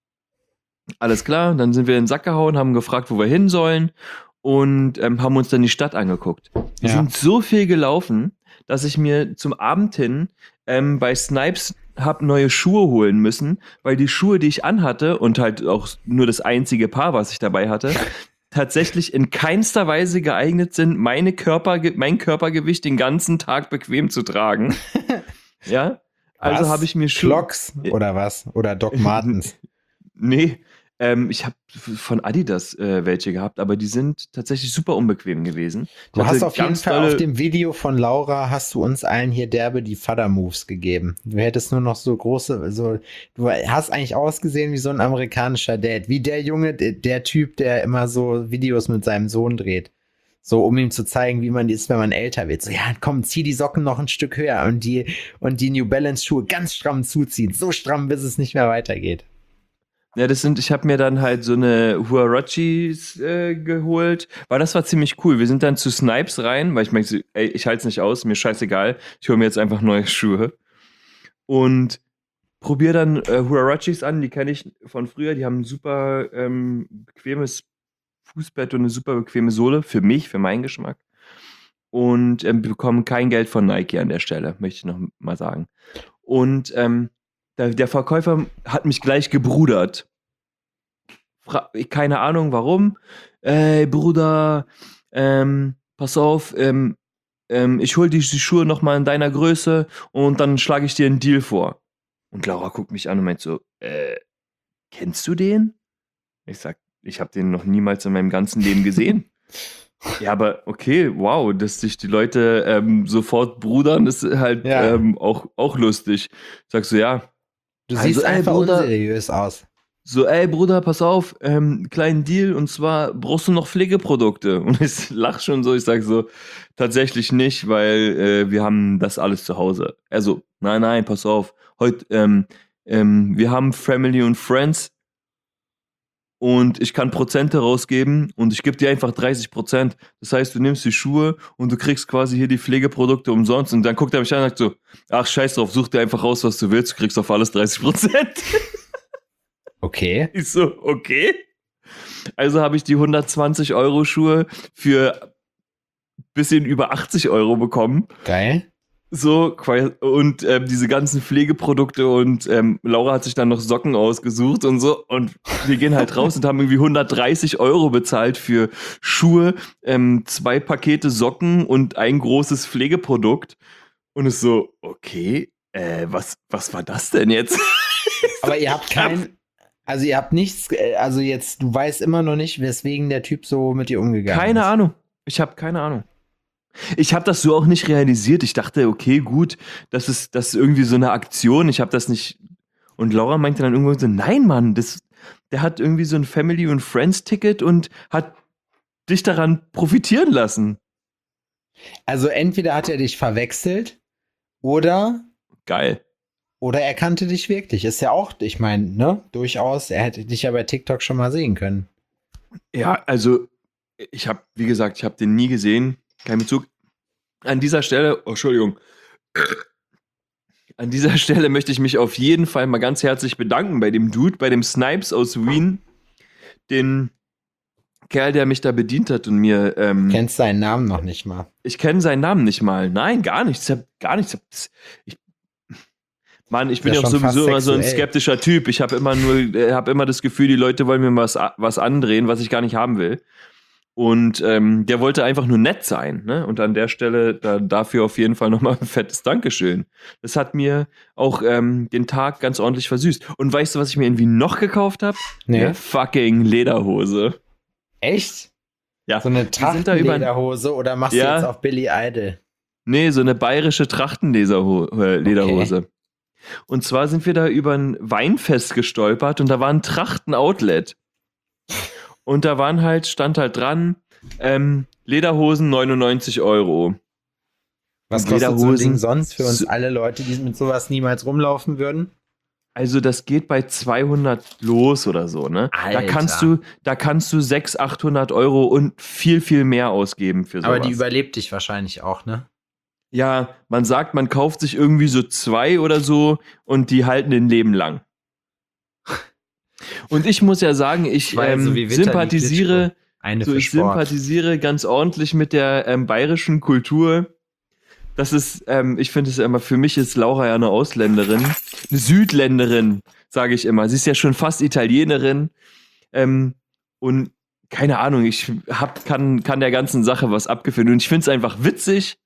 alles klar. Dann sind wir in den Sack gehauen, haben gefragt, wo wir hin sollen. Und ähm, haben uns dann die Stadt angeguckt. Wir Ja. sind so viel gelaufen, dass ich mir zum Abend hin ähm, bei Snipes hab neue Schuhe holen müssen, weil die Schuhe, die ich anhatte und halt auch nur das einzige Paar, was ich dabei hatte, tatsächlich in keinster Weise geeignet sind, meine Körper, mein Körpergewicht den ganzen Tag bequem zu tragen. Ja, also Was? habe ich mir Schuhe. Clocks oder was? Oder Doc Martens? Nee, ähm, ich habe von Adidas äh, welche gehabt, aber die sind tatsächlich super unbequem gewesen. Ich Du hatte hast auf jeden ganz Fall dolle- auf dem Video von Laura hast du uns allen hier derbe die Vater-Moves gegeben. Du hättest nur noch so große, so, du hast eigentlich ausgesehen wie so ein amerikanischer Dad. Wie der Junge, der, der Typ, der immer so Videos mit seinem Sohn dreht. So, um ihm zu zeigen, wie man ist, wenn man älter wird. So, ja, komm, zieh die Socken noch ein Stück höher und die, und die New Balance Schuhe ganz stramm zuziehen. So stramm, bis es nicht mehr weitergeht. Ja, das sind, ich habe mir dann halt so eine Huaraches äh, geholt, weil das war ziemlich cool. Wir sind dann zu Snipes rein, weil ich meinte, ey, ich halte es nicht aus, mir scheißegal, ich hole mir jetzt einfach neue Schuhe. Und probiere dann äh, Huaraches an, die kenne ich von früher, die haben ein super ähm, bequemes Fußbett und eine super bequeme Sohle, für mich, für meinen Geschmack. Und ähm, bekommen kein Geld von Nike an der Stelle, möchte ich noch mal sagen. Und ähm, der, der Verkäufer hat mich gleich gebrudert. Fra keine Ahnung warum. Ey, Bruder, ähm, pass auf, ähm, ähm, ich hol die, die Schuhe nochmal in deiner Größe und dann schlage ich dir einen Deal vor. Und Laura guckt mich an und meint so, äh, kennst du den? Ich sag, ich habe den noch niemals in meinem ganzen Leben gesehen. Ja, aber okay, wow, dass sich die Leute ähm, sofort brudern, ist halt Ja. ähm, auch, auch lustig. Sagst du, ja, Du Also, siehst ey, einfach Bruder. unseriös aus. so, ey Bruder, pass auf, ähm, kleinen Deal, und zwar brauchst du noch Pflegeprodukte. Und ich lach schon so, ich sag so, tatsächlich nicht, weil äh, wir haben das alles zu Hause. Also, nein, nein, pass auf, heute, ähm, ähm, wir haben Family und Friends und ich kann Prozente rausgeben und ich gebe dir einfach dreißig Prozent. Das heißt, du nimmst die Schuhe und du kriegst quasi hier die Pflegeprodukte umsonst. Und dann guckt er mich an und sagt so, ach, scheiß drauf, such dir einfach raus, was du willst, du kriegst auf alles dreißig Prozent. Okay. Ich so, okay. Also habe ich die hundertzwanzig Euro Schuhe für bisschen über achtzig Euro bekommen. Geil. So, qua- und ähm, diese ganzen Pflegeprodukte und ähm, Laura hat sich dann noch Socken ausgesucht und so. Und wir gehen halt raus und haben irgendwie hundertdreißig Euro bezahlt für Schuhe, ähm, zwei Pakete Socken und ein großes Pflegeprodukt. Und es so, okay, äh, was, was war das denn jetzt? Aber ihr habt kein, also ihr habt nichts, äh, also jetzt, du weißt immer noch nicht, weswegen der Typ so mit dir umgegangen Keine ist. Ahnung. Ich habe keine Ahnung. Ich habe das so auch nicht realisiert. Ich dachte, okay, gut, das ist, das ist irgendwie so eine Aktion. Ich habe das nicht. Und Laura meinte dann irgendwann so, nein, Mann, das, der hat irgendwie so ein Family- und Friends-Ticket und hat dich daran profitieren lassen. Also entweder hat er dich verwechselt oder, Geil. oder er kannte dich wirklich. Ist ja auch, ich meine, ne, durchaus, er hätte dich ja bei TikTok schon mal sehen können. Ja, also ich habe, wie gesagt, ich habe den nie gesehen. Kein Bezug. An dieser Stelle, oh, Entschuldigung. An dieser Stelle möchte ich mich auf jeden Fall mal ganz herzlich bedanken bei dem Dude, bei dem Snipes aus Wien, den Kerl, der mich da bedient hat und mir. Ähm, Kennst seinen Namen noch nicht mal. ich kenne seinen Namen nicht mal. Nein, gar nichts. Ich hab gar nichts. Ich, Mann, ich bin ja ja auch schon sowieso fast immer so ein sexuell. skeptischer Typ. Ich habe immer nur, äh, habe immer das Gefühl, die Leute wollen mir was, was andrehen, was ich gar nicht haben will. Und ähm, der wollte einfach nur nett sein, ne? Und an der Stelle da, dafür auf jeden Fall nochmal ein fettes Dankeschön. Das hat mir auch ähm, den Tag ganz ordentlich versüßt. Und weißt du, was ich mir irgendwie noch gekauft habe? Nee. Eine fucking Lederhose. Echt? Ja. So eine Wir sind da über- Trachtenlederhose oder machst Ja. du jetzt auf Billy Idol? Nee, so eine bayerische Trachtenlederhose. Und zwar sind wir da über ein Weinfest gestolpert und da war ein Trachten-Outlet. Und da waren halt, stand halt dran, ähm, Lederhosen neunundneunzig Euro. Was Und kostet so ein Ding Lederhosen. sonst für uns So- alle Leute, die mit sowas niemals rumlaufen würden? Also das geht bei zweihundert los oder so, ne? Da Alter. kannst du, da kannst du sechshundert, achthundert Euro und viel, viel mehr ausgeben für sowas. Aber die überlebt dich wahrscheinlich auch, ne? Ja, man sagt, man kauft sich irgendwie so zwei oder so und die halten ein Leben lang. Und ich muss ja sagen, ich Zwei, ähm, so wie Vitali sympathisiere, Klitschko. Eine so für ich Sport. sympathisiere ganz ordentlich mit der ähm, bayerischen Kultur. Das ist, ähm, ich finde es immer, für mich ist Laura ja eine Ausländerin, eine Südländerin, sage ich immer. Sie ist ja schon fast Italienerin. Ähm, und keine Ahnung, ich hab, kann, kann der ganzen Sache was abgeführt. Und ich finde es einfach witzig.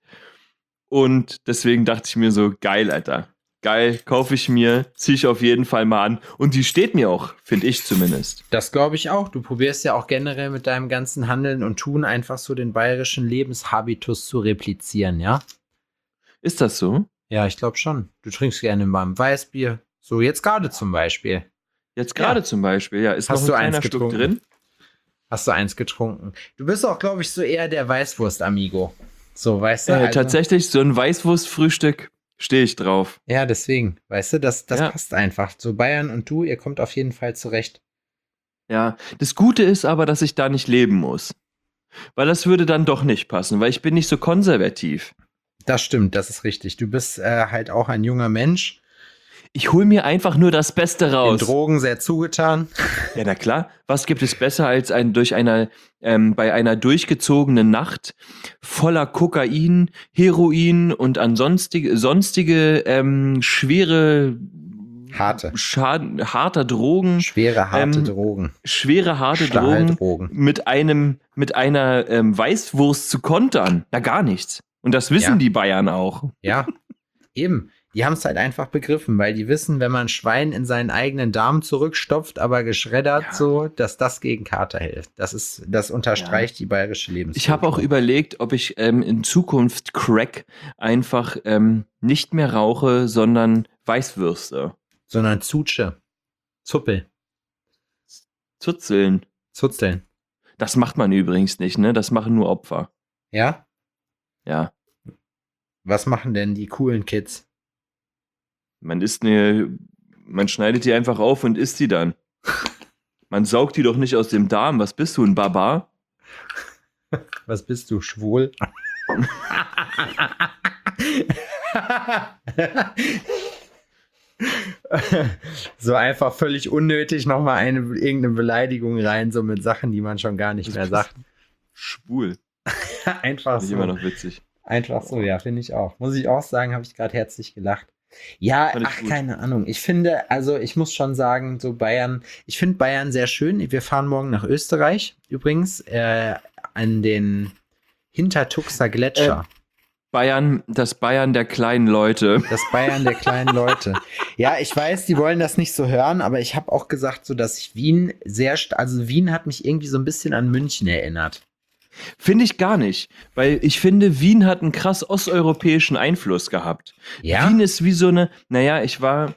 Und deswegen dachte ich mir so, geil, Alter. Geil, kaufe ich mir, ziehe ich auf jeden Fall mal an. Und die steht mir auch, finde ich zumindest. Das glaube ich auch. Du probierst ja auch generell mit deinem ganzen Handeln und Tun einfach so den bayerischen Lebenshabitus zu replizieren, ja? Ist das so? Ja, ich glaube schon. Du trinkst gerne mal ein Weißbier. So, jetzt gerade zum Beispiel. Jetzt gerade Ja. zum Beispiel, ja. Ist Hast noch du ein eins kleiner Schluck getrunken? drin? Hast du eins getrunken? Du bist auch, glaube ich, so eher der Weißwurst-Amigo. So, weißt du? Äh, Also- Tatsächlich, so ein Weißwurstfrühstück stehe ich drauf. Ja, deswegen. Weißt du, das, das Ja. passt einfach. So Bayern und du, ihr kommt auf jeden Fall zurecht. Ja, das Gute ist aber, dass ich da nicht leben muss. Weil das würde dann doch nicht passen, weil ich bin nicht so konservativ. Das stimmt, das ist richtig. Du bist äh, halt auch ein junger Mensch, Ich hole mir einfach nur das Beste den raus. Drogen sehr zugetan. Ja, na klar. Was gibt es besser als ein durch einer ähm, bei einer durchgezogenen Nacht voller Kokain, Heroin und ansonstige sonstige ähm, schwere Harte. Schaden, harter Drogen, Schwere, harte Ähm, Drogen. schwere harte Drogen Stahldrogen. mit einem mit einer ähm, Weißwurst zu kontern. Na gar nichts. Und das wissen Ja. die Bayern auch. Ja, eben. Die haben es halt einfach begriffen, weil die wissen, wenn man Schwein in seinen eigenen Darm zurückstopft, aber geschreddert Ja. so, dass das gegen Kater hilft. Das ist, das unterstreicht die bayerische Lebenskultur. Ich habe auch überlegt, ob ich ähm, in Zukunft Crack einfach ähm, nicht mehr rauche, sondern Weißwürste. Sondern Zutsche. Zuppel. Zuzeln. Zuzeln. Das macht man übrigens nicht, ne? Das machen nur Opfer. Ja? Ja. Was machen denn die coolen Kids? Man isst eine, man schneidet die einfach auf und isst die dann. Man saugt die doch nicht aus dem Darm. Was bist du, ein Barbar? Was bist du, schwul? So einfach völlig unnötig nochmal eine irgendeine Beleidigung rein, so mit Sachen, die man schon gar nicht mehr sagt. Schwul. Einfach Finde ich so. immer noch witzig. Einfach so, ja, finde ich auch. Muss ich auch sagen, habe ich gerade herzlich gelacht. Ja, Fand ich ach, gut. keine Ahnung. Ich finde, also ich muss schon sagen, so Bayern, ich finde Bayern sehr schön. Wir fahren morgen nach Österreich, übrigens, äh, an den Hintertuxer Gletscher. Bayern, das Bayern der kleinen Leute. Das Bayern der kleinen Leute. Ja, ich weiß, die wollen das nicht so hören, aber ich habe auch gesagt, so dass ich Wien sehr, st- also Wien hat mich irgendwie so ein bisschen an München erinnert. Finde ich gar nicht. Weil ich finde, Wien hat einen krass osteuropäischen Einfluss gehabt. Ja? Wien ist wie so eine, naja, ich war,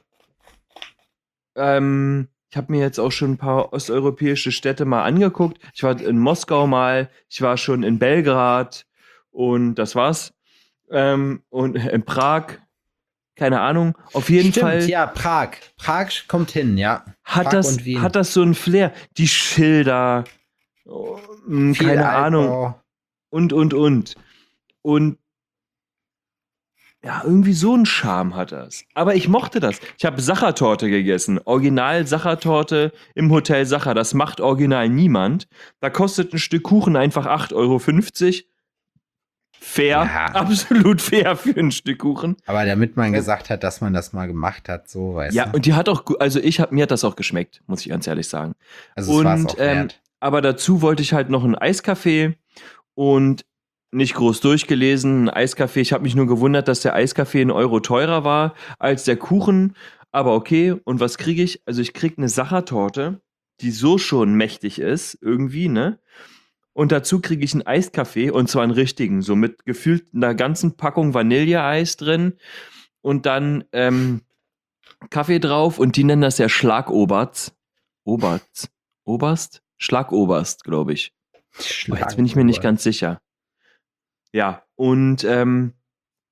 ähm, ich habe mir jetzt auch schon ein paar osteuropäische Städte mal angeguckt. Ich war in Moskau mal, ich war schon in Belgrad und das war's. Ähm, und in Prag, keine Ahnung. Auf jeden Stimmt, Fall ja, Prag. Prag kommt hin, ja. hat, Prag das, und Wien. hat das so ein Flair. Die Schilder, oh, mh, Viel keine Ahnung. Altbau. Und, und, und. Und ja, irgendwie so einen Charme hat das. Aber ich mochte das. Ich habe Sachertorte gegessen. Original Sachertorte im Hotel Sacher. Das macht original niemand. Da kostet ein Stück Kuchen einfach acht Euro fünfzig. Fair. Ja. Absolut fair für ein Stück Kuchen. Aber damit man gesagt hat, dass man das mal gemacht hat, so, weißt Ja, du. und die hat auch, gu- also ich hab, mir hat das auch geschmeckt, muss ich ganz ehrlich sagen. Also es war's Und auch ähm, wert. aber dazu wollte ich halt noch einen Eiskaffee und nicht groß durchgelesen, ein Eiskaffee. Ich habe mich nur gewundert, dass der Eiskaffee einen Euro teurer war als der Kuchen. Aber okay, und was kriege ich? Also ich kriege eine Sachertorte, die so schon mächtig ist, irgendwie, ne? Und dazu kriege ich einen Eiskaffee, und zwar einen richtigen, so mit gefühlt einer ganzen Packung Vanilleeis drin und dann ähm, Kaffee drauf, und die nennen das ja Schlagoberst. Oberst? Oberst? Schlagoberst, glaube ich. Oh, jetzt bin ich mir nicht ganz sicher. Ja, und ähm,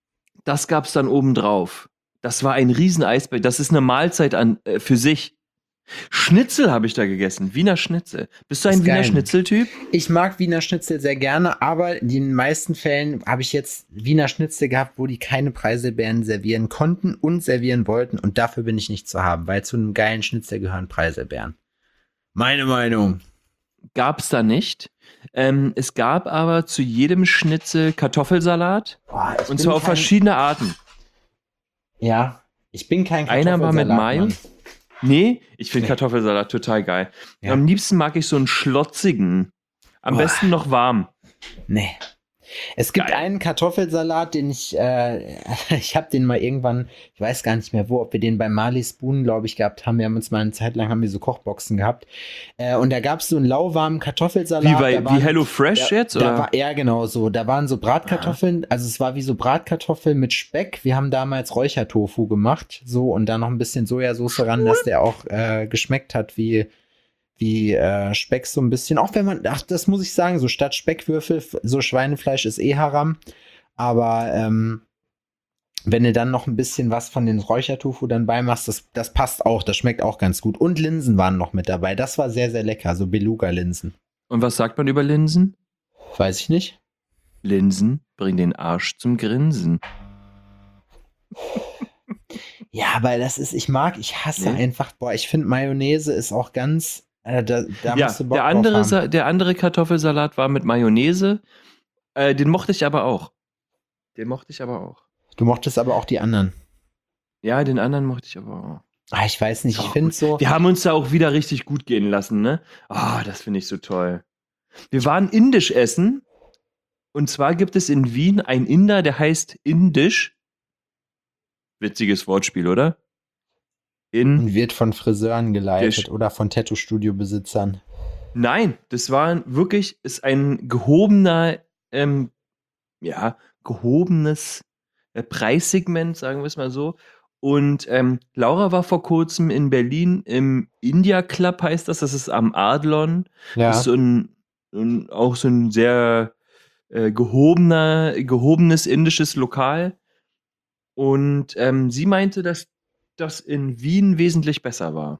Das gab's dann oben drauf. Das war ein riesen Eisberg. Das ist eine Mahlzeit an, äh, für sich. Schnitzel habe ich da gegessen. Wiener Schnitzel. Bist du ein Ist Wiener geil. Schnitzel-Typ? Ich mag Wiener Schnitzel sehr gerne, aber in den meisten Fällen habe ich jetzt Wiener Schnitzel gehabt, wo die keine Preiselbeeren servieren konnten und servieren wollten. Und dafür bin ich nicht zu haben, weil zu einem geilen Schnitzel gehören Preiselbeeren. Meine Meinung. Gab's da nicht. Ähm, es gab aber zu jedem Schnitzel Kartoffelsalat. Boah, ich Und bin zwar auf kein- verschiedene Arten. Ja, ich bin kein Einer war mit Mayo. Kartoffelsalatmann. Nee, ich finde Nee. Kartoffelsalat total geil. Ja. Am liebsten mag ich so einen schlotzigen. Am Boah. besten noch warm. Nee. Es gibt Geil. einen Kartoffelsalat, den ich, äh, ich habe den mal irgendwann, ich weiß gar nicht mehr wo, ob wir den bei Marley Spoon, glaube ich, gehabt haben. Wir haben uns mal eine Zeit lang, haben wir so Kochboxen gehabt. Äh, und da gab es so einen lauwarmen Kartoffelsalat. Wie, bei, da wie waren- Hello Fresh da, jetzt? Da Oder? war, ja, genau so. Da waren so Bratkartoffeln, also es war wie so Bratkartoffeln mit Speck. Wir haben damals Räuchertofu gemacht, so, und dann noch ein bisschen Sojasauce ran, dass der auch äh, geschmeckt hat wie wie äh, Speck so ein bisschen, auch wenn man, ach, das muss ich sagen, so statt Speckwürfel, f- so Schweinefleisch ist eh Haram, aber ähm, wenn du dann noch ein bisschen was von den Räuchertofu dann beimachst, das, das passt auch, das schmeckt auch ganz gut. Und Linsen waren noch mit dabei, das war sehr, sehr lecker, so Beluga-Linsen. Und was sagt man über Linsen? Weiß ich nicht. Linsen bringen den Arsch zum Grinsen. Ja, aber das ist, ich mag, ich hasse Nee. einfach, boah, ich finde Mayonnaise ist auch ganz, äh, da, da Ja, musst du Bock der drauf andere, haben. Sa- der andere Kartoffelsalat war mit Mayonnaise. Äh, den mochte ich aber auch. Den mochte ich aber auch. Du mochtest aber auch die anderen. Ja, den anderen mochte ich aber auch. Ah, ich weiß nicht, ich Auch finde gut. so, Wir haben uns da auch wieder richtig gut gehen lassen, ne? Ah, das finde ich so toll. Wir waren indisch essen. Und zwar gibt es in Wien einen Inder, der heißt Indisch. Witziges Wortspiel, oder? In. und wird von Friseuren geleitet Tisch. oder von Tattoo-Studio-Besitzern. Nein, das war wirklich, ist ein gehobener, ähm, ja, gehobenes äh, Preissegment, sagen wir es mal so. Und ähm, Laura war vor kurzem in Berlin im India Club, heißt das. Das ist am Adlon. Ja. Das ist so ein, ein, auch so ein sehr äh, gehobener, gehobenes indisches Lokal. Und ähm, sie meinte, dass das in Wien wesentlich besser war.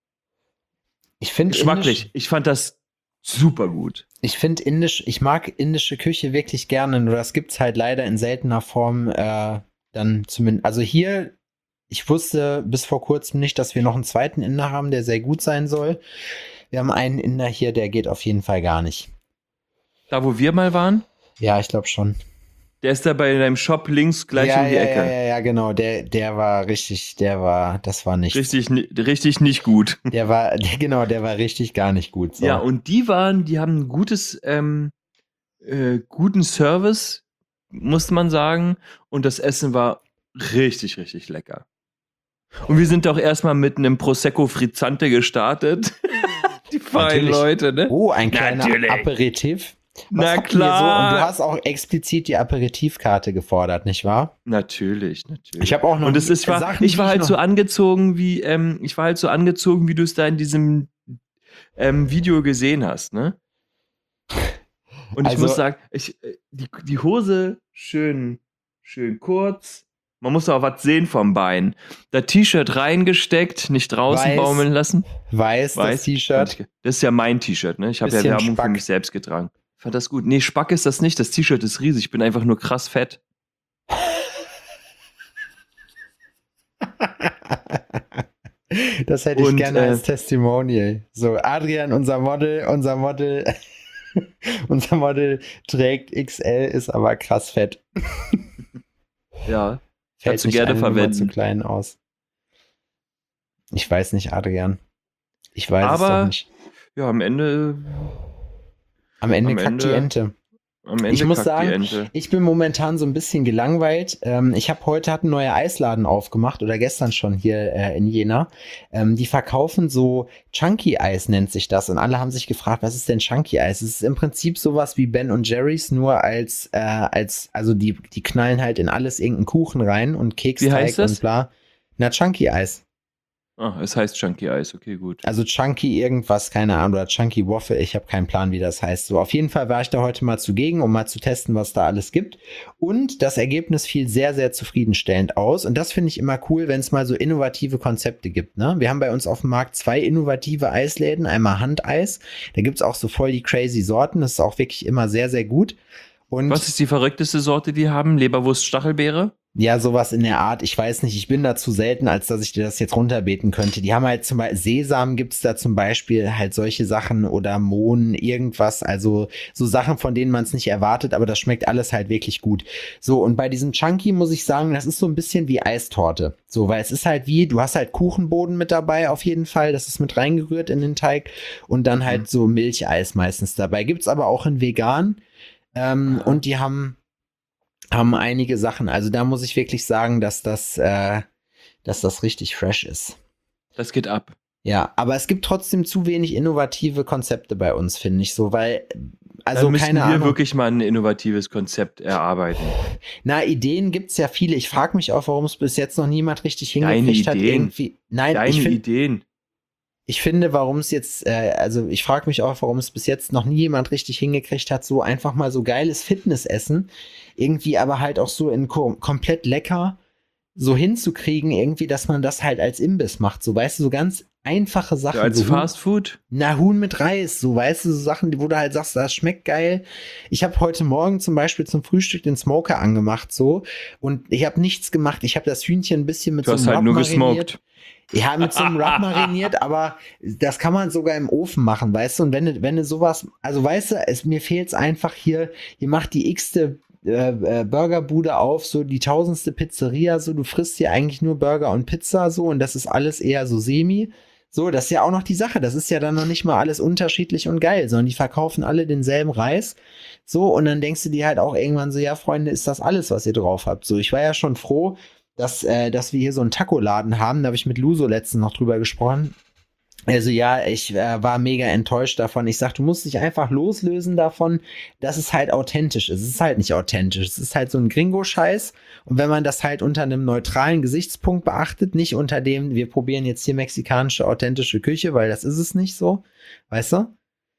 Ich finde Geschmacklich. indisch, Ich fand das super gut. ich finde indisch, ich mag indische Küche wirklich gerne, nur das gibt's halt leider in seltener Form äh, dann zumindest. Also hier, ich wusste bis vor kurzem nicht, dass wir noch einen zweiten Inder haben, der sehr gut sein soll. Wir haben einen Inder hier, der geht auf jeden Fall gar nicht. Da, wo wir mal waren, Ja, ich glaube schon. der ist da bei deinem Shop links gleich ja, um die ja, Ecke. ja, ja, ja, genau. Der, der war richtig, der war, das war nichts. Richtig, ni- richtig nicht gut. Der war, der, genau, der war richtig gar nicht gut. So. Ja, und die waren, die haben ein gutes, ähm, äh, guten Service, muss man sagen. Und das Essen war richtig, richtig lecker. Und wir sind auch erstmal mit einem Prosecco Frizzante gestartet. Die feinen Natürlich. Leute, ne? Oh, ein kleiner Natürlich. Aperitif. Was Na habt ihr So? Und klar. du hast auch explizit die Aperitivkarte gefordert, nicht wahr? Natürlich, natürlich. Ich habe auch noch Und es ist, war, Sachen, ich die war halt noch- so angezogen, wie, ähm, ich war halt so angezogen, wie du es da in diesem ähm, Video gesehen hast, ne? Und ich Also- muss sagen, ich, äh, die, die Hose schön, schön kurz. Man muss auch was sehen vom Bein. Das T-Shirt reingesteckt, nicht draußen Weiß. baumeln lassen. Weiß, das Weiß. T-Shirt. Das ist ja mein T-Shirt, ne? Ich habe ja Bisschen Werbung Spack. für mich selbst getragen. Fand das gut. Nee, Spack ist das nicht. Das T-Shirt ist riesig. Ich bin einfach nur krass fett. Das hätte ich Und, gerne äh, als Testimonial. So, Adrian, unser Model, unser Model, unser Model trägt X L, ist aber krass fett. Ja. Fällt Kannst du nicht gerne eine Nummer verwenden. zu klein aus. Ich weiß nicht, Adrian. Ich weiß es Aber- doch nicht. Ja, am Ende, Am Ende am kackt die Ende- Ente. am Ende Ich muss kackt sagen, die Ente. Ich bin momentan so ein bisschen gelangweilt. Ähm, ich habe heute hat ein neuer Eisladen aufgemacht oder gestern schon hier äh, in Jena. Ähm, die verkaufen so Chunky Eis nennt sich das und alle haben sich gefragt, was ist denn Chunky Eis? Es ist im Prinzip sowas wie Ben und Jerry's, nur als äh, als also die die knallen halt in alles irgendeinen Kuchen rein und Keksteig heißt das? und bla. Na Chunky Eis. Ah, es heißt Chunky Eis, okay, gut. Also Chunky irgendwas, keine Ahnung, oder Chunky Waffle, ich habe keinen Plan, wie das heißt. So, auf jeden Fall war ich da heute mal zugegen, um mal zu testen, was da alles gibt. Und das Ergebnis fiel sehr, sehr zufriedenstellend aus. Und das finde ich immer cool, wenn es mal so innovative Konzepte gibt. Ne? Wir haben bei uns auf dem Markt zwei innovative Eisläden, einmal Handeis. Da gibt es auch so voll die crazy Sorten. Das ist auch wirklich immer sehr, sehr gut. Und Was ist die verrückteste Sorte, die haben? Leberwurst Stachelbeere? ja, sowas in der Art. Ich weiß nicht, ich bin da zu selten, als dass ich dir das jetzt runterbeten könnte. Die haben halt zum Beispiel, Sesam gibt's da zum Beispiel halt solche Sachen oder Mohn, irgendwas. Also so Sachen, von denen man es nicht erwartet, aber das schmeckt alles halt wirklich gut. So, und bei diesem Chunky muss ich sagen, das ist so ein bisschen wie Eistorte. So, weil es ist halt wie, du hast halt Kuchenboden mit dabei auf jeden Fall. Das ist mit reingerührt in den Teig. Und dann halt so Milcheis meistens dabei. Gibt's aber auch in vegan. Ähm, und die haben haben einige Sachen. Also da muss ich wirklich sagen, dass das, äh, dass das richtig fresh ist. Das geht ab. Ja, aber es gibt trotzdem zu wenig innovative Konzepte bei uns, finde ich so, weil, also Dann müssen keine wir Ahnung. wirklich mal ein innovatives Konzept erarbeiten. Na, Ideen gibt's ja viele. Ich frage mich auch, warum es bis jetzt noch niemand richtig Deine hingekriegt hat. Ideen. Irgendwie. Nein, Deine ich finde, Ideen. ich finde, warum es jetzt, äh, also ich frage mich auch, warum es bis jetzt noch nie jemand richtig hingekriegt hat, so einfach mal so geiles Fitnessessen, irgendwie aber halt auch so in kom komplett lecker so hinzukriegen, irgendwie, dass man das halt als Imbiss macht, so, weißt du, so ganz einfache Sachen. Ja, als so Huhn- Fast Food? Na, Huhn mit Reis, so, weißt du, so Sachen, wo du halt sagst, das schmeckt geil. Ich habe heute Morgen zum Beispiel zum Frühstück den Smoker angemacht, so, und ich habe nichts gemacht. Ich habe das Hühnchen ein bisschen mit Du so hast einem halt Rub nur mariniert. gesmoked. Ja, mit so einem Rub mariniert, aber das kann man sogar im Ofen machen, weißt du? Und wenn du, wenn du sowas, also weißt du, es, mir fehlt's einfach hier, ihr macht die x-te äh, äh, Burgerbude auf, so die tausendste Pizzeria, so du frisst hier eigentlich nur Burger und Pizza, so, und das ist alles eher so semi. So, das ist ja auch noch die Sache, das ist ja dann noch nicht mal alles unterschiedlich und geil, sondern die verkaufen alle denselben Reis. So, und dann denkst du dir halt auch irgendwann so, ja, Freunde, ist das alles, was ihr drauf habt? So, ich war ja schon froh, dass, äh, dass wir hier so einen Taco-Laden haben. Da habe ich mit Luso letztens noch drüber gesprochen. Also ja, ich äh, war mega enttäuscht davon. Ich sag, du musst dich einfach loslösen davon, dass es halt authentisch ist. Es ist halt nicht authentisch. Es ist halt so ein Gringo-Scheiß. Und wenn man das halt unter einem neutralen Gesichtspunkt beachtet, nicht unter dem, wir probieren jetzt hier mexikanische, authentische Küche, weil das ist es nicht so. Weißt du?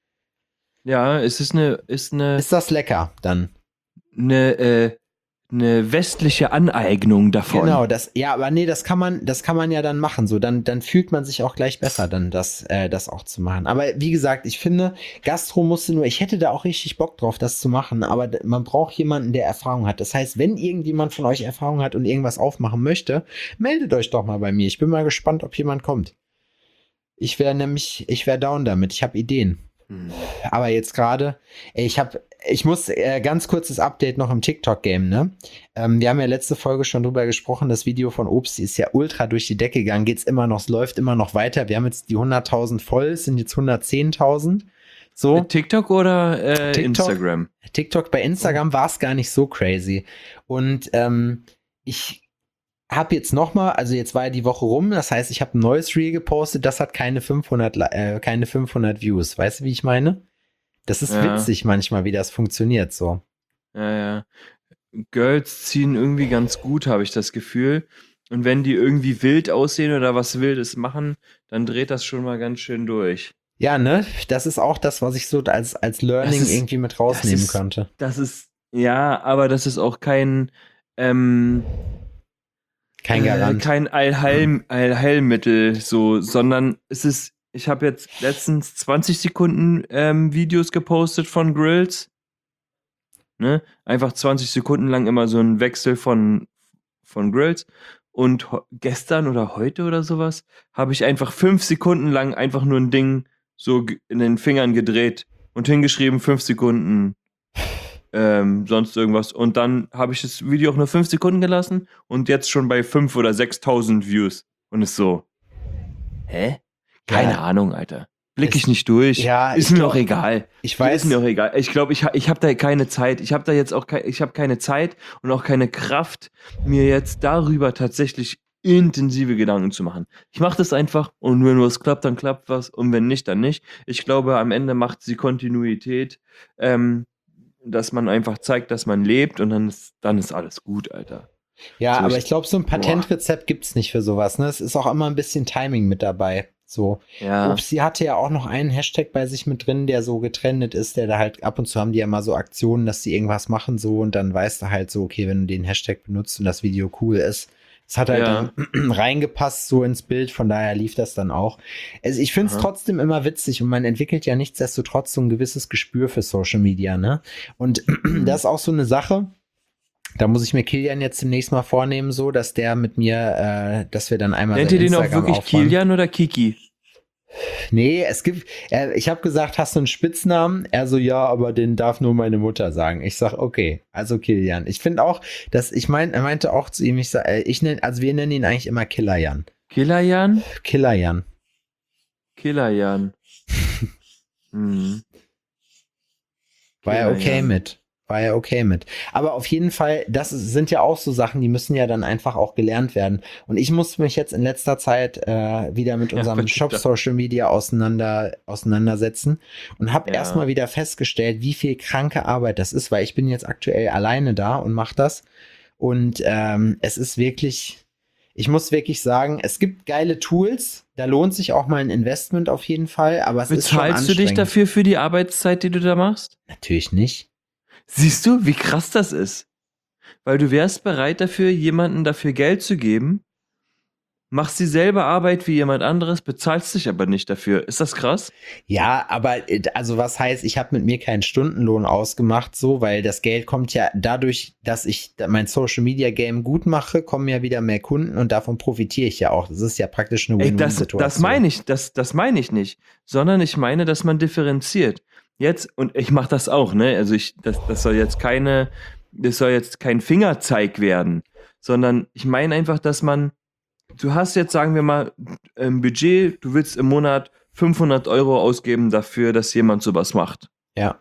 Ja, es ist eine, ist eine, Ist das lecker dann? eine, äh, eine westliche Aneignung davon. Genau, das, ja, aber nee, das kann man, das kann man ja dann machen. So, dann, dann fühlt man sich auch gleich besser, dann das, äh, das auch zu machen. Aber wie gesagt, ich finde, Gastro musste nur, ich hätte da auch richtig Bock drauf, das zu machen, aber d- man braucht jemanden, der Erfahrung hat. Das heißt, wenn irgendjemand von euch Erfahrung hat und irgendwas aufmachen möchte, meldet euch doch mal bei mir. Ich bin mal gespannt, ob jemand kommt. Ich wäre nämlich, ich wäre down damit. Ich habe Ideen. Hm. Aber jetzt gerade, ich habe, ich muss äh, ganz kurzes Update noch im TikTok-Game, ne? Ähm, wir haben ja letzte Folge schon drüber gesprochen, das Video von Obst ist ja ultra durch die Decke gegangen, geht's immer noch, es läuft immer noch weiter. Wir haben jetzt die hunderttausend voll, es sind jetzt hundertzehntausend. So. TikTok oder äh, TikTok? Instagram? TikTok, bei Instagram war es gar nicht so crazy. Und ähm, ich habe jetzt noch mal, also jetzt war ja die Woche rum, das heißt, ich habe ein neues Reel gepostet, das hat keine fünfhundert, Li- äh, keine fünfhundert Views. Weißt du, wie ich meine? Das ist Ja. witzig manchmal, wie das funktioniert so. Ja, ja. Girls ziehen irgendwie ganz gut, habe ich das Gefühl. Und wenn die irgendwie wild aussehen oder was Wildes machen, dann dreht das schon mal ganz schön durch. Ja, ne? Das ist auch das, was ich so als, als Learning Das ist- irgendwie mit rausnehmen das ist- könnte. Das ist, ja, aber das ist auch kein, ähm, Kein äh, Garant. kein Allheil, Allheilmittel, so, sondern es ist, ich habe jetzt letztens zwanzig Sekunden ähm, Videos gepostet von Grills. Ne? Einfach zwanzig Sekunden lang immer so ein Wechsel von, von Grills. Und ho- gestern oder heute oder sowas habe ich einfach fünf Sekunden lang einfach nur ein Ding so ge- in den Fingern gedreht und hingeschrieben, fünf Sekunden ähm, sonst irgendwas. Und dann habe ich das Video auch nur fünf Sekunden gelassen und jetzt schon bei fünf oder sechstausend Views. Und ist so, hä? Keine Ja. Ahnung, Alter. Blick Es- ich nicht durch. ja, ist ich mir glaub- auch egal. Ich weiß, Ist mir auch egal. Ich glaube, ich, ha- ich habe da keine Zeit. Ich habe da jetzt auch kei- ich habe keine Zeit und auch keine Kraft, mir jetzt darüber tatsächlich intensive Gedanken zu machen. Ich mache das einfach und wenn was klappt, dann klappt was und wenn nicht, dann nicht. Ich glaube, am Ende macht sie Kontinuität, ähm, dass man einfach zeigt, dass man lebt und dann ist, dann ist alles gut, Alter. Ja, So, aber ich, ich glaube, so ein boah, Patentrezept gibt's nicht für sowas. Ne? Es ist auch immer ein bisschen Timing mit dabei. So, ja, Upsi hatte ja auch noch einen Hashtag bei sich mit drin, der so getrennt ist, der da halt ab und zu haben die ja mal so Aktionen, dass die irgendwas machen so und dann weißt du halt so, okay, wenn du den Hashtag benutzt und das Video cool ist. Es hat halt dann ja, reingepasst so ins Bild, von daher lief das dann auch. Also ich finde es aha. trotzdem immer witzig und man entwickelt ja nichtsdestotrotz so ein gewisses Gespür für Social Media, ne? Und Hm. das ist auch so eine Sache, da muss ich mir Kilian jetzt demnächst mal vornehmen, so, dass der mit mir, äh, dass wir dann einmal Nennt sein ihr den auch Instagram wirklich aufräumen. Kilian oder Kiki? Nee, es gibt, er, ich habe gesagt, hast du einen Spitznamen? Er so, ja, aber den darf nur meine Mutter sagen. Ich sag, okay, also Kilian. Ich finde auch, dass, ich meine, er meinte auch zu ihm, ich sag, äh, ich nenne, also wir nennen ihn eigentlich immer Killerjan. Killerjan? Killerjan. Killerjan. Hm. War er okay Killerjan. mit. War er okay mit. Aber auf jeden Fall, das ist- sind ja auch so Sachen, die müssen ja dann einfach auch gelernt werden. Und ich musste mich jetzt in letzter Zeit äh, wieder mit Ja, unserem vergibt Shop er. Social Media auseinander, auseinandersetzen und habe Ja. erstmal wieder festgestellt, wie viel kranke Arbeit das ist, weil ich bin jetzt aktuell alleine da und mache das. Und ähm, es ist wirklich, ich muss wirklich sagen, es gibt geile Tools, da lohnt sich auch mal ein Investment auf jeden Fall, aber es ist schon Bezahlst du dich anstrengend. dafür für die Arbeitszeit, die du da machst? Natürlich nicht. Siehst du, wie krass das ist? Weil du wärst bereit dafür, jemanden dafür Geld zu geben, machst dieselbe Arbeit wie jemand anderes, bezahlst dich aber nicht dafür. Ist das krass? Ja, aber äh, also was heißt, ich habe mit mir keinen Stundenlohn ausgemacht, so, weil das Geld kommt ja dadurch, dass ich da- mein Social Media Game gut mache, kommen ja wieder mehr Kunden und davon profitiere ich ja auch. Das ist ja praktisch eine Ey, das, Win-Win-Situation. das meine ich, das, das meine ich nicht, sondern ich meine, dass man differenziert. Jetzt, und ich mache das auch, ne? Also ich, das, das soll jetzt keine, das soll jetzt kein Fingerzeig werden, sondern ich meine einfach, dass man, du hast jetzt, sagen wir mal, ein Budget, du willst im Monat fünfhundert Euro ausgeben dafür, dass jemand sowas macht. Ja,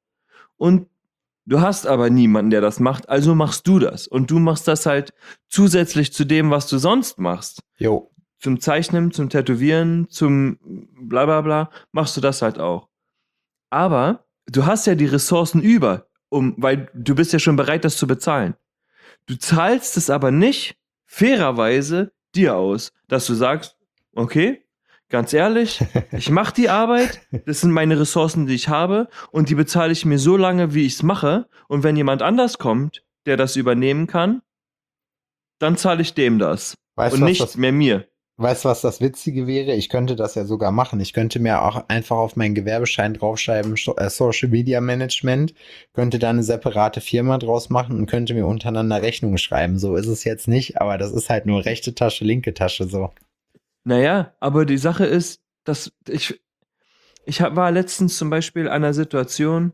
Und du hast aber niemanden, der das macht, also machst du das. Und du machst das halt zusätzlich zu dem, was du sonst machst. jo, Zum Zeichnen, zum Tätowieren, zum bla bla bla, machst du das halt auch. Aber du hast ja die Ressourcen über, um, weil du bist ja schon bereit, das zu bezahlen. Du zahlst es aber nicht fairerweise dir aus, dass du sagst, okay, ganz ehrlich, ich mache die Arbeit, das sind meine Ressourcen, die ich habe und die bezahle ich mir so lange, wie ich es mache. Und wenn jemand anders kommt, der das übernehmen kann, dann zahle ich dem das weißt und du, was nicht das, mehr mir. weißt du, was das Witzige wäre? Ich könnte das ja sogar machen. Ich könnte mir auch einfach auf meinen Gewerbeschein draufschreiben, Scho- äh, Social Media Management, könnte da eine separate Firma draus machen und könnte mir untereinander Rechnungen schreiben. So ist es jetzt nicht, aber das ist halt nur rechte Tasche, linke Tasche so. Naja, aber die Sache ist, dass ich, ich hab, war letztens zum Beispiel in einer Situation,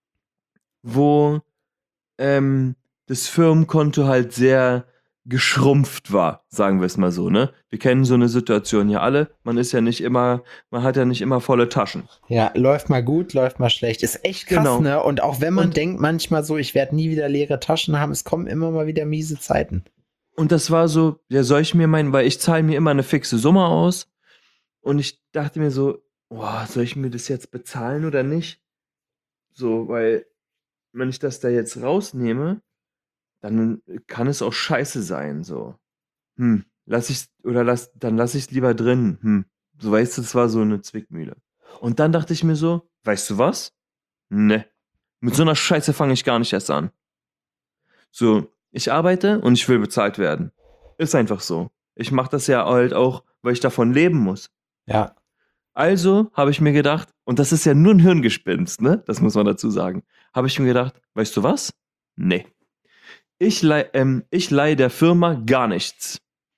wo ähm, das Firmenkonto halt sehr geschrumpft war, sagen wir es mal so, ne? Wir kennen so eine Situation ja alle. Man ist ja nicht immer, man hat ja nicht immer volle Taschen. Ja, läuft mal gut, läuft mal schlecht. Ist echt krass, Genau. ne? Und auch wenn man Und- denkt manchmal so, ich werde nie wieder leere Taschen haben, es kommen immer mal wieder miese Zeiten. Und das war so, ja, soll ich mir meinen, weil ich zahle mir immer eine fixe Summe aus. Und ich dachte mir so, boah, soll ich mir das jetzt bezahlen oder nicht? So, weil, wenn ich das da jetzt rausnehme, dann kann es auch scheiße sein, so. Hm, lass ich, oder lass, dann lass ich es lieber drin. Hm, so, weißt du, das war so eine Zwickmühle. Und dann dachte ich mir so, weißt du was? Ne, mit so einer Scheiße fange ich gar nicht erst an. So, ich arbeite und ich will bezahlt werden. Ist einfach so. Ich mache das ja halt auch, weil ich davon leben muss. Ja, Also habe ich mir gedacht, und das ist ja nur ein Hirngespinst, ne? Das muss man dazu sagen. Habe ich mir gedacht, weißt du was? Nee. Ich leih, ähm, ich leih der Firma gar nichts.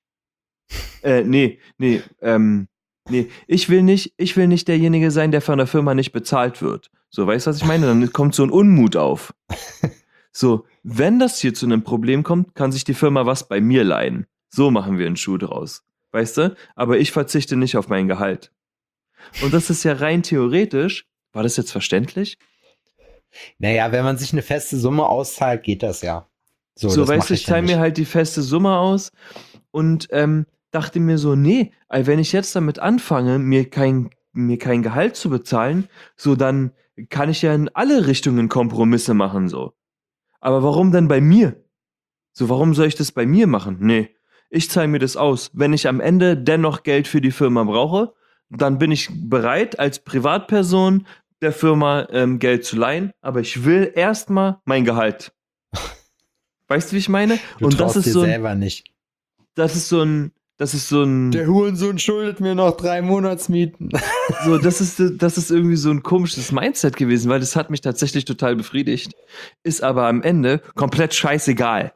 Äh, nee, nee, ähm, nee. Ich will nicht, ich will nicht derjenige sein, der von der Firma nicht bezahlt wird. So, weißt du, was ich meine? Dann kommt so ein Unmut auf. So, wenn das hier zu einem Problem kommt, kann sich die Firma was bei mir leihen. So machen wir einen Schuh draus. Weißt du? Aber ich verzichte nicht auf mein Gehalt. Und das ist ja rein theoretisch, war das jetzt verständlich? naja, wenn man sich eine feste Summe auszahlt, geht das ja. So, So, das weißt mache du, ich ich ja zahle nicht. mir halt die feste Summe aus und ähm, dachte mir so, nee, ey, wenn ich jetzt damit anfange, mir kein, mir kein Gehalt zu bezahlen, so dann kann ich ja in alle Richtungen Kompromisse machen, so. Aber warum denn bei mir? So, warum soll ich das bei mir machen? Nee, ich zahle mir das aus. Wenn ich am Ende dennoch Geld für die Firma brauche, dann bin ich bereit, als Privatperson der Firma ähm, Geld zu leihen, aber ich will erstmal mein Gehalt. Weißt du, wie ich meine? Du Und das traust ist dir so ein, selber nicht. das ist so ein, das ist so ein, Der Hurensohn schuldet mir noch drei Monatsmieten. so, das ist, das ist irgendwie so ein komisches Mindset gewesen, weil das hat mich tatsächlich total befriedigt. Ist aber am Ende komplett scheißegal.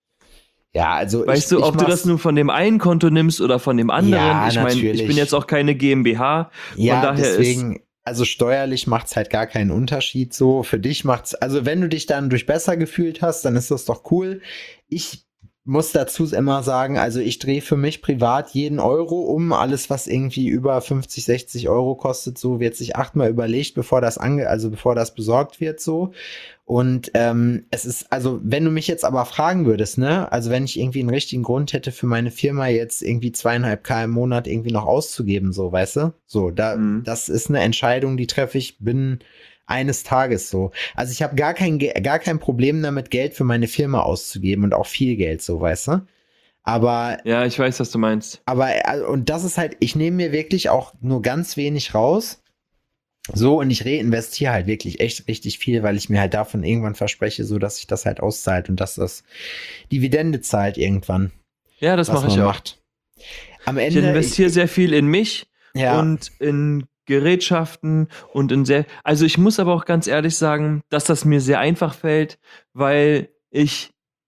Ja, also Weißt ich, du, ich ob du das mach's- nun von dem einen Konto nimmst oder von dem anderen? Ja, ich meine, ich natürlich. bin jetzt auch keine GmbH. Ja, von daher deswegen, also steuerlich macht's halt gar keinen Unterschied so. Für dich macht's, also wenn du dich dann durch besser gefühlt hast, dann ist das doch cool. Ich muss dazu immer sagen, also ich drehe für mich privat jeden Euro um. Alles, was irgendwie über fünfzig, sechzig Euro kostet, so wird sich achtmal überlegt, bevor das ange, also bevor das besorgt wird, so. Und ähm, es ist, also wenn du mich jetzt aber fragen würdest, ne, also wenn ich irgendwie einen richtigen Grund hätte für meine Firma jetzt irgendwie zweieinhalb K im Monat irgendwie noch auszugeben, so, weißt du? So, da, Mhm. das ist eine Entscheidung, die treffe ich binnen eines Tages so. Also ich habe gar kein, Ge- gar kein Problem damit, Geld für meine Firma auszugeben und auch viel Geld, so, weißt du? Aber ist, ja, ich weiß, was du meinst. aber, also, und das ist halt, ich nehme mir wirklich auch nur ganz wenig raus. So, und ich reinvestiere halt wirklich echt richtig viel, weil ich mir halt davon irgendwann verspreche, so dass sich das halt auszahlt und dass das Dividende zahlt irgendwann. Ja, das was mache ich man auch. macht. Am Ich Ende. investiere sehr viel in mich ja, und in Gerätschaften und in sehr. Also ich muss aber auch ganz ehrlich sagen, dass das mir sehr einfach fällt, weil ich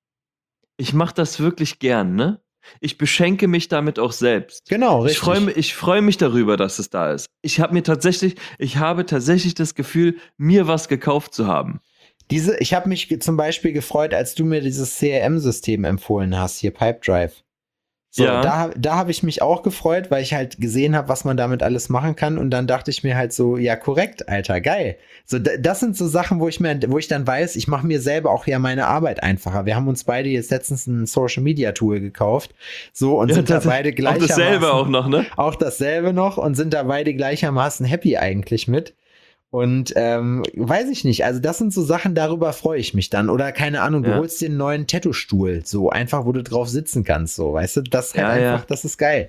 ich mache das wirklich gern, ne? Ich beschenke mich damit auch selbst. genau, Ich richtig. freue mich, ich freue mich darüber, dass es da ist. Ich habe mir tatsächlich, ich habe tatsächlich das Gefühl, mir was gekauft zu haben. Diese, ich habe mich ge- zum Beispiel gefreut, als du mir dieses C R M-System empfohlen hast, hier Pipedrive. So, Ja. da, da habe ich mich auch gefreut, weil ich halt gesehen habe, was man damit alles machen kann. Und dann dachte ich mir halt so, ja, korrekt, Alter, geil. So, d- das sind so Sachen, wo ich mir, wo ich dann weiß, ich mache mir selber auch ja meine Arbeit einfacher. Wir haben uns beide jetzt letztens ein Social Media Tool gekauft. So, und Ja, sind da das- beide Auch gleichermaßen. dasselbe auch noch, ne? Auch dasselbe noch und sind da beide gleichermaßen happy eigentlich mit. Und ähm, weiß ich nicht, also das sind so Sachen, darüber freue ich mich dann. Oder keine Ahnung, du Ja. holst dir einen neuen Tattoo-Stuhl, so einfach, wo du drauf sitzen kannst, so, weißt du, das ist halt Ja, ja. einfach, das ist geil.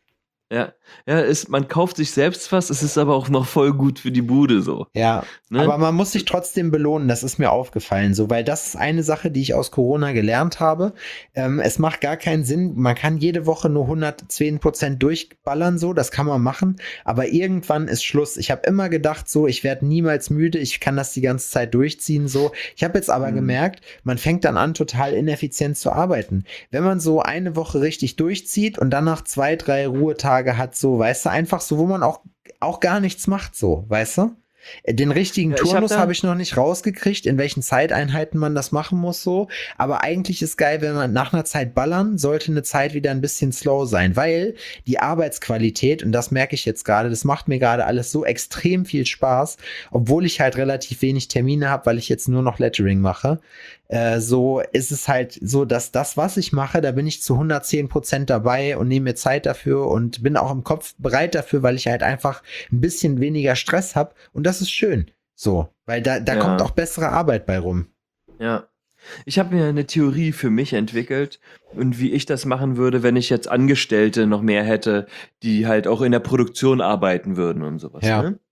Ja, ja, ist, man kauft sich selbst was, es ist aber auch noch voll gut für die Bude so. Ja, Ne? aber man muss sich trotzdem belohnen, das ist mir aufgefallen, so, weil das ist eine Sache, die ich aus Corona gelernt habe. Ähm, es macht gar keinen Sinn, man kann jede Woche nur hundertzehn Prozent durchballern, so, das kann man machen, aber irgendwann ist Schluss. Ich habe immer gedacht, so, ich werde niemals müde, ich kann das die ganze Zeit durchziehen, so. Ich habe jetzt aber Mhm. gemerkt, man fängt dann an, total ineffizient zu arbeiten. Wenn man so eine Woche richtig durchzieht und dann nach zwei, drei Ruhetage hat, so, weißt du, einfach so, wo man auch, auch gar nichts macht, so, weißt du? Den richtigen Ja, ich hab Turnus da- habe ich noch nicht rausgekriegt, in welchen Zeiteinheiten man das machen muss, so. Aber eigentlich ist geil, wenn man nach einer Zeit ballern, sollte eine Zeit wieder ein bisschen slow sein, weil die Arbeitsqualität, und das merke ich jetzt gerade, das macht mir gerade alles so extrem viel Spaß, obwohl ich halt relativ wenig Termine habe, weil ich jetzt nur noch Lettering mache. Äh, so ist es halt so, dass das, was ich mache, da bin ich zu hundertzehn Prozent dabei und nehme mir Zeit dafür und bin auch im Kopf bereit dafür, weil ich halt einfach ein bisschen weniger Stress habe und das ist schön. So, weil da, da Ja. kommt auch bessere Arbeit bei rum. Ja. Ich habe mir eine Theorie für mich entwickelt und wie ich das machen würde, wenn ich jetzt Angestellte noch mehr hätte, die halt auch in der Produktion arbeiten würden und sowas. Ja. Ne?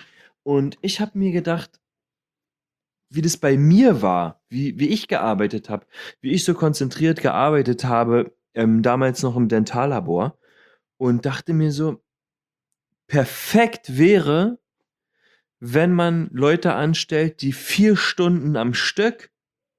Und ich habe mir gedacht, wie das bei mir war, wie, wie ich gearbeitet habe, wie ich so konzentriert gearbeitet habe, ähm, damals noch im Dentallabor und dachte mir so, perfekt wäre, wenn man Leute anstellt, die vier Stunden am Stück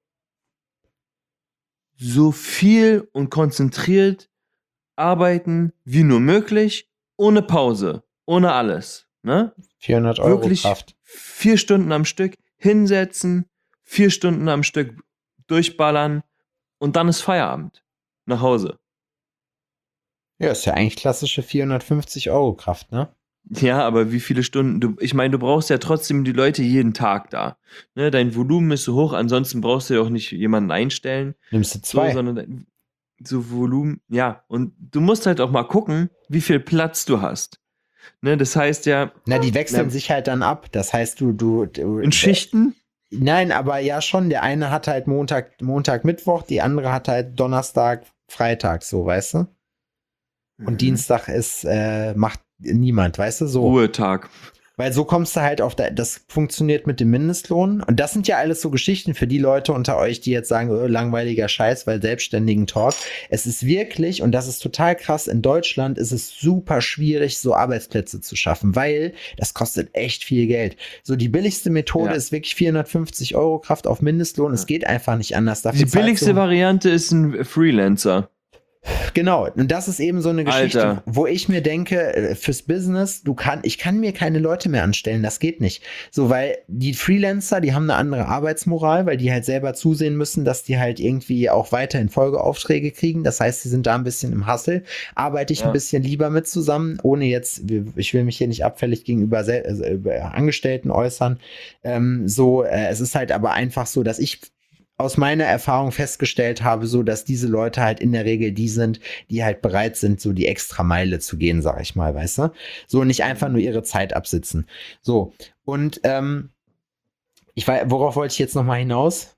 so viel und konzentriert arbeiten wie nur möglich, ohne Pause, ohne alles. Ne? vierhundert Euro Wirklich Kraft. vier Stunden am Stück hinsetzen, vier Stunden am Stück durchballern und dann ist Feierabend. Nach Hause. Ja, ist ja eigentlich klassische vierhundertfünfzig Euro Kraft, ne? Ja, aber wie viele Stunden? Du, ich meine, du brauchst ja trotzdem die Leute jeden Tag da. Ne, dein Volumen ist so hoch, ansonsten brauchst du ja auch nicht jemanden einstellen. Nimmst du So, zwei. sondern dein- so Volumen, ja. Und du musst halt auch mal gucken, wie viel Platz du hast. Ne, das heißt ja, Na, die wechseln Na, sich halt dann ab. Das heißt, du, du, du in Schichten, Nein, aber ja schon, der eine hat halt Montag, Montag, Mittwoch, die andere hat halt Donnerstag, Freitag, so, weißt du? Und Mhm. Dienstag ist, äh, macht niemand, weißt du, so. Ruhetag. Weil so kommst du halt auf, der, das funktioniert mit dem Mindestlohn. Und das sind ja alles so Geschichten für die Leute unter euch, die jetzt sagen, oh, langweiliger Scheiß, weil selbstständigen Talk. Es ist wirklich, und das ist total krass, in Deutschland ist es super schwierig, so Arbeitsplätze zu schaffen, weil das kostet echt viel Geld. So die billigste Methode Ja. ist wirklich vierhundertfünfzig Euro Kraft auf Mindestlohn. Es geht einfach nicht anders. Dafür Die zahlst billigste du- Variante ist ein Freelancer. Genau, und das ist eben so eine Geschichte, Alter. wo ich mir denke, äh, fürs Business, du kann, ich kann mir keine Leute mehr anstellen, das geht nicht. So, weil die Freelancer, die haben eine andere Arbeitsmoral, weil die halt selber zusehen müssen, dass die halt irgendwie auch weiterhin Folgeaufträge kriegen. Das heißt, sie sind da ein bisschen im Hustle. Arbeite ich Ja. ein bisschen lieber mit zusammen, ohne jetzt, ich will mich hier nicht abfällig gegenüber sel- also über Angestellten äußern. Ähm, so, äh, es ist halt aber einfach so, dass ich aus meiner Erfahrung festgestellt habe, so dass diese Leute halt in der Regel die sind, die halt bereit sind, so die extra Meile zu gehen, sag ich mal, weißt du? So nicht einfach nur ihre Zeit absitzen. So, und ähm, ich weiß, worauf wollte ich jetzt nochmal hinaus?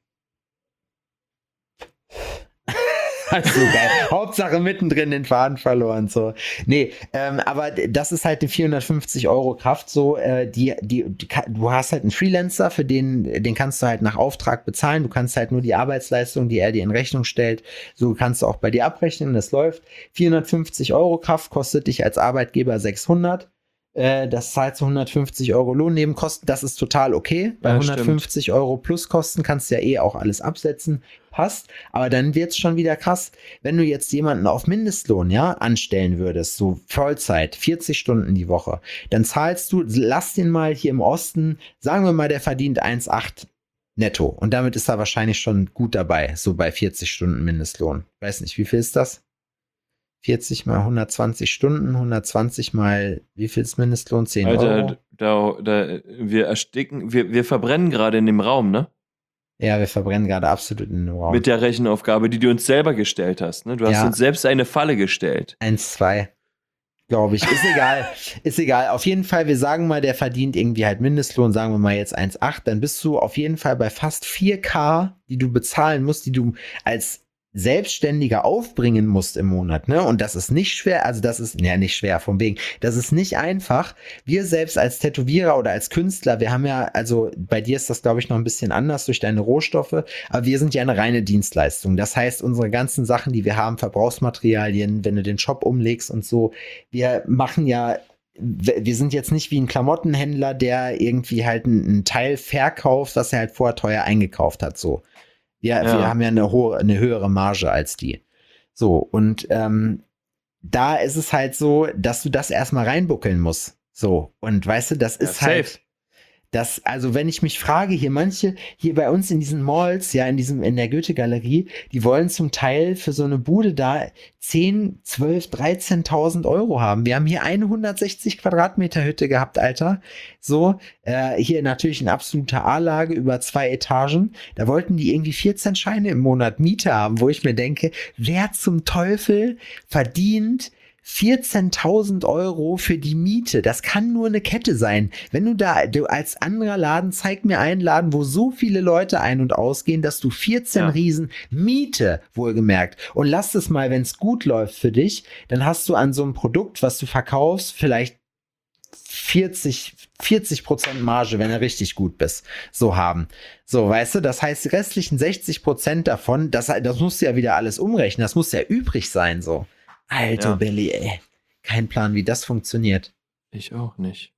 So geil. Hauptsache mittendrin den Faden verloren. So. Nee, ähm, aber das ist halt eine vierhundertfünfzig Euro Kraft. So, äh, die, die, die, du hast halt einen Freelancer, für den, den kannst du halt nach Auftrag bezahlen. Du kannst halt nur die Arbeitsleistung, die er dir in Rechnung stellt, so kannst du auch bei dir abrechnen. Das läuft. vierhundertfünfzig Euro Kraft kostet dich als Arbeitgeber sechshundert. Äh, das zahlt zu hundertfünfzig Euro Lohnnebenkosten. Das ist total okay. Bei Ja, hundertfünfzig Euro plus Kosten kannst du ja eh auch alles absetzen. Passt. Aber dann wird's schon wieder krass. Wenn du jetzt jemanden auf Mindestlohn, ja, anstellen würdest, so Vollzeit, vierzig Stunden die Woche, dann zahlst du, lass den mal hier im Osten, sagen wir mal, der verdient eins Komma acht netto. Und damit ist er wahrscheinlich schon gut dabei, so bei vierzig Stunden Mindestlohn. Weiß nicht, wie viel ist das? vierzig mal hundertzwanzig Stunden, hundertzwanzig mal, wie viel ist Mindestlohn? zehn Euro? Alter, da, da, wir ersticken, wir, wir verbrennen gerade in dem Raum, ne? Ja, wir verbrennen gerade absolut in den Raum. Mit der Rechenaufgabe, die du uns selber gestellt hast, ne? Du hast Ja. uns selbst eine Falle gestellt. eins, zwei, glaube ich. Ist egal. Ist egal. Auf jeden Fall, wir sagen mal, der verdient irgendwie halt Mindestlohn, sagen wir mal jetzt eins Komma acht, dann bist du auf jeden Fall bei fast vier K, die du bezahlen musst, die du als Selbstständiger aufbringen musst im Monat, ne? Und das ist nicht schwer, also das ist, ja, nicht schwer, vom wegen, das ist nicht einfach. Wir selbst als Tätowierer oder als Künstler, wir haben ja, also bei dir ist das, glaube ich, noch ein bisschen anders durch deine Rohstoffe, aber wir sind ja eine reine Dienstleistung. Das heißt, unsere ganzen Sachen, die wir haben, Verbrauchsmaterialien, wenn du den Shop umlegst und so, wir machen ja wir sind jetzt nicht wie ein Klamottenhändler, der irgendwie halt einen Teil verkauft, was er halt vorher teuer eingekauft hat, so. Ja, Ja. wir haben ja eine, hohe, eine höhere Marge als die. So, und ähm, da ist es halt so, dass du das erstmal reinbuckeln musst. So, und weißt du, das Ja, ist halt, safe. das, also wenn ich mich frage, hier manche, hier bei uns in diesen Malls, ja, in diesem, in der Goethe-Galerie, die wollen zum Teil für so eine Bude da zehn, zwölf, dreizehntausend Euro haben. Wir haben hier eine hundertsechzig Quadratmeter Hütte gehabt, Alter. So, äh, hier natürlich in absoluter A-Lage über zwei Etagen. Da wollten die irgendwie vierzehn Scheine im Monat Miete haben, wo ich mir denke, wer zum Teufel verdient vierzehntausend Euro für die Miete? Das kann nur eine Kette sein. Wenn du da, du als anderer Laden, zeig mir einen Laden, wo so viele Leute ein- und ausgehen, dass du vierzehn Ja. Riesen Miete, wohlgemerkt. Und lass es mal, wenn es gut läuft für dich, dann hast du an so einem Produkt, was du verkaufst, vielleicht vierzig, vierzig Prozent Marge, wenn du richtig gut bist, so haben. So, weißt du, das heißt, die restlichen sechzig Prozent davon, das, das musst du ja wieder alles umrechnen, das muss ja übrig sein, so. Alter Ja. Belly, ey. Kein Plan, wie das funktioniert. Ich auch nicht.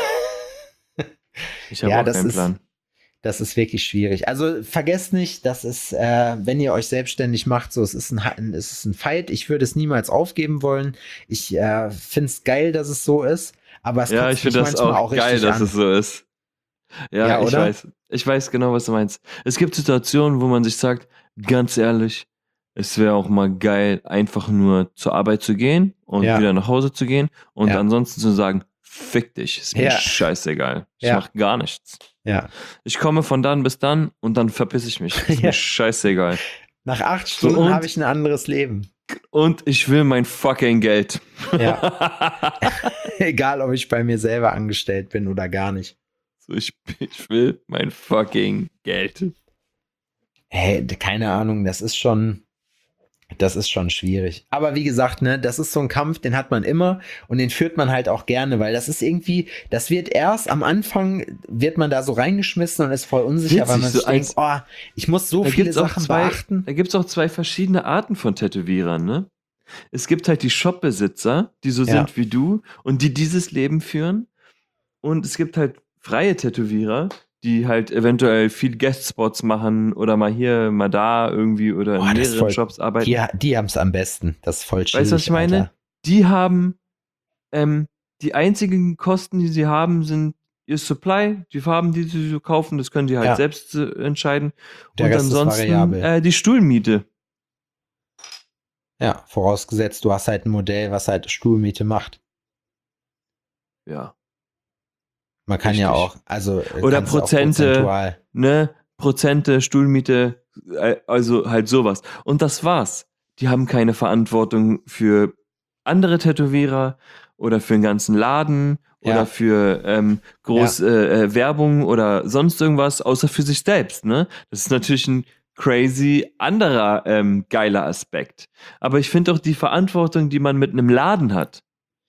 Ich habe Ja, auch das keinen ist- Plan. Das ist wirklich schwierig. Also vergesst nicht, das ist, äh, wenn ihr euch selbstständig macht, so, es ist ein, Ha- es ist ein Fight. Ich würde es niemals aufgeben wollen. Ich äh, finde es geil, dass es so ist, aber es Ja, kotzt ich finde mich das manchmal auch geil, richtig dass an. es so ist. Ja, Ja, ich oder? weiß. Ich weiß genau, was du meinst. Es gibt Situationen, wo man sich sagt, ganz ehrlich, es wäre auch mal geil, einfach nur zur Arbeit zu gehen und Ja. wieder nach Hause zu gehen und Ja. ansonsten zu sagen, fick dich, ist mir Ja. scheißegal. Ich Ja. mach gar nichts. Ja. Ich komme von dann bis dann und dann verpiss ich mich. Ist Ja. mir scheißegal. Nach acht So, Stunden und? habe ich ein anderes Leben. Und ich will mein fucking Geld. Ja. Egal, ob ich bei mir selber angestellt bin oder gar nicht. So, ich, ich will mein fucking Geld. Hey, keine Ahnung, das ist schon, das ist schon schwierig. Aber wie gesagt, ne, das ist so ein Kampf, den hat man immer und den führt man halt auch gerne, weil das ist irgendwie, das wird erst am Anfang, wird man da so reingeschmissen und ist voll unsicher, Witzig, weil man so sich denkt, oh, ich muss so Da viele gibt's auch Sachen zwei, beachten. da gibt's auch zwei verschiedene Arten von Tätowierern, ne? Es gibt halt die Shopbesitzer, die so Ja. sind wie du und die dieses Leben führen. Und es gibt halt freie Tätowierer, die halt eventuell viel Guest-Spots machen oder mal hier, mal da irgendwie oder Boah, in das ist mehreren voll- Shops arbeiten. Die, die haben es am besten. Das ist voll chillig, Weißt du, was ich meine? Alter. Die haben, ähm, die einzigen Kosten, die sie haben, sind ihr Supply, die Farben, die sie so kaufen, das können die halt Ja. selbst äh, entscheiden. Der Und Rest ist ansonsten variabel. äh, die Stuhlmiete. Ja, vorausgesetzt, du hast halt ein Modell, was halt Stuhlmiete macht. Ja. Man kann ja Richtig. auch, also äh, Oder kannst du auch Prozente. prozentual. Ne, Prozente, Stuhlmiete, äh, also halt sowas. Und das war's. Die haben keine Verantwortung für andere Tätowierer oder für den ganzen Laden Ja. oder für ähm, groß äh, äh, Werbung oder sonst irgendwas, außer für sich selbst. Ne? Das ist natürlich ein crazy anderer ähm, geiler Aspekt. Aber ich finde auch die Verantwortung, die man mit einem Laden hat.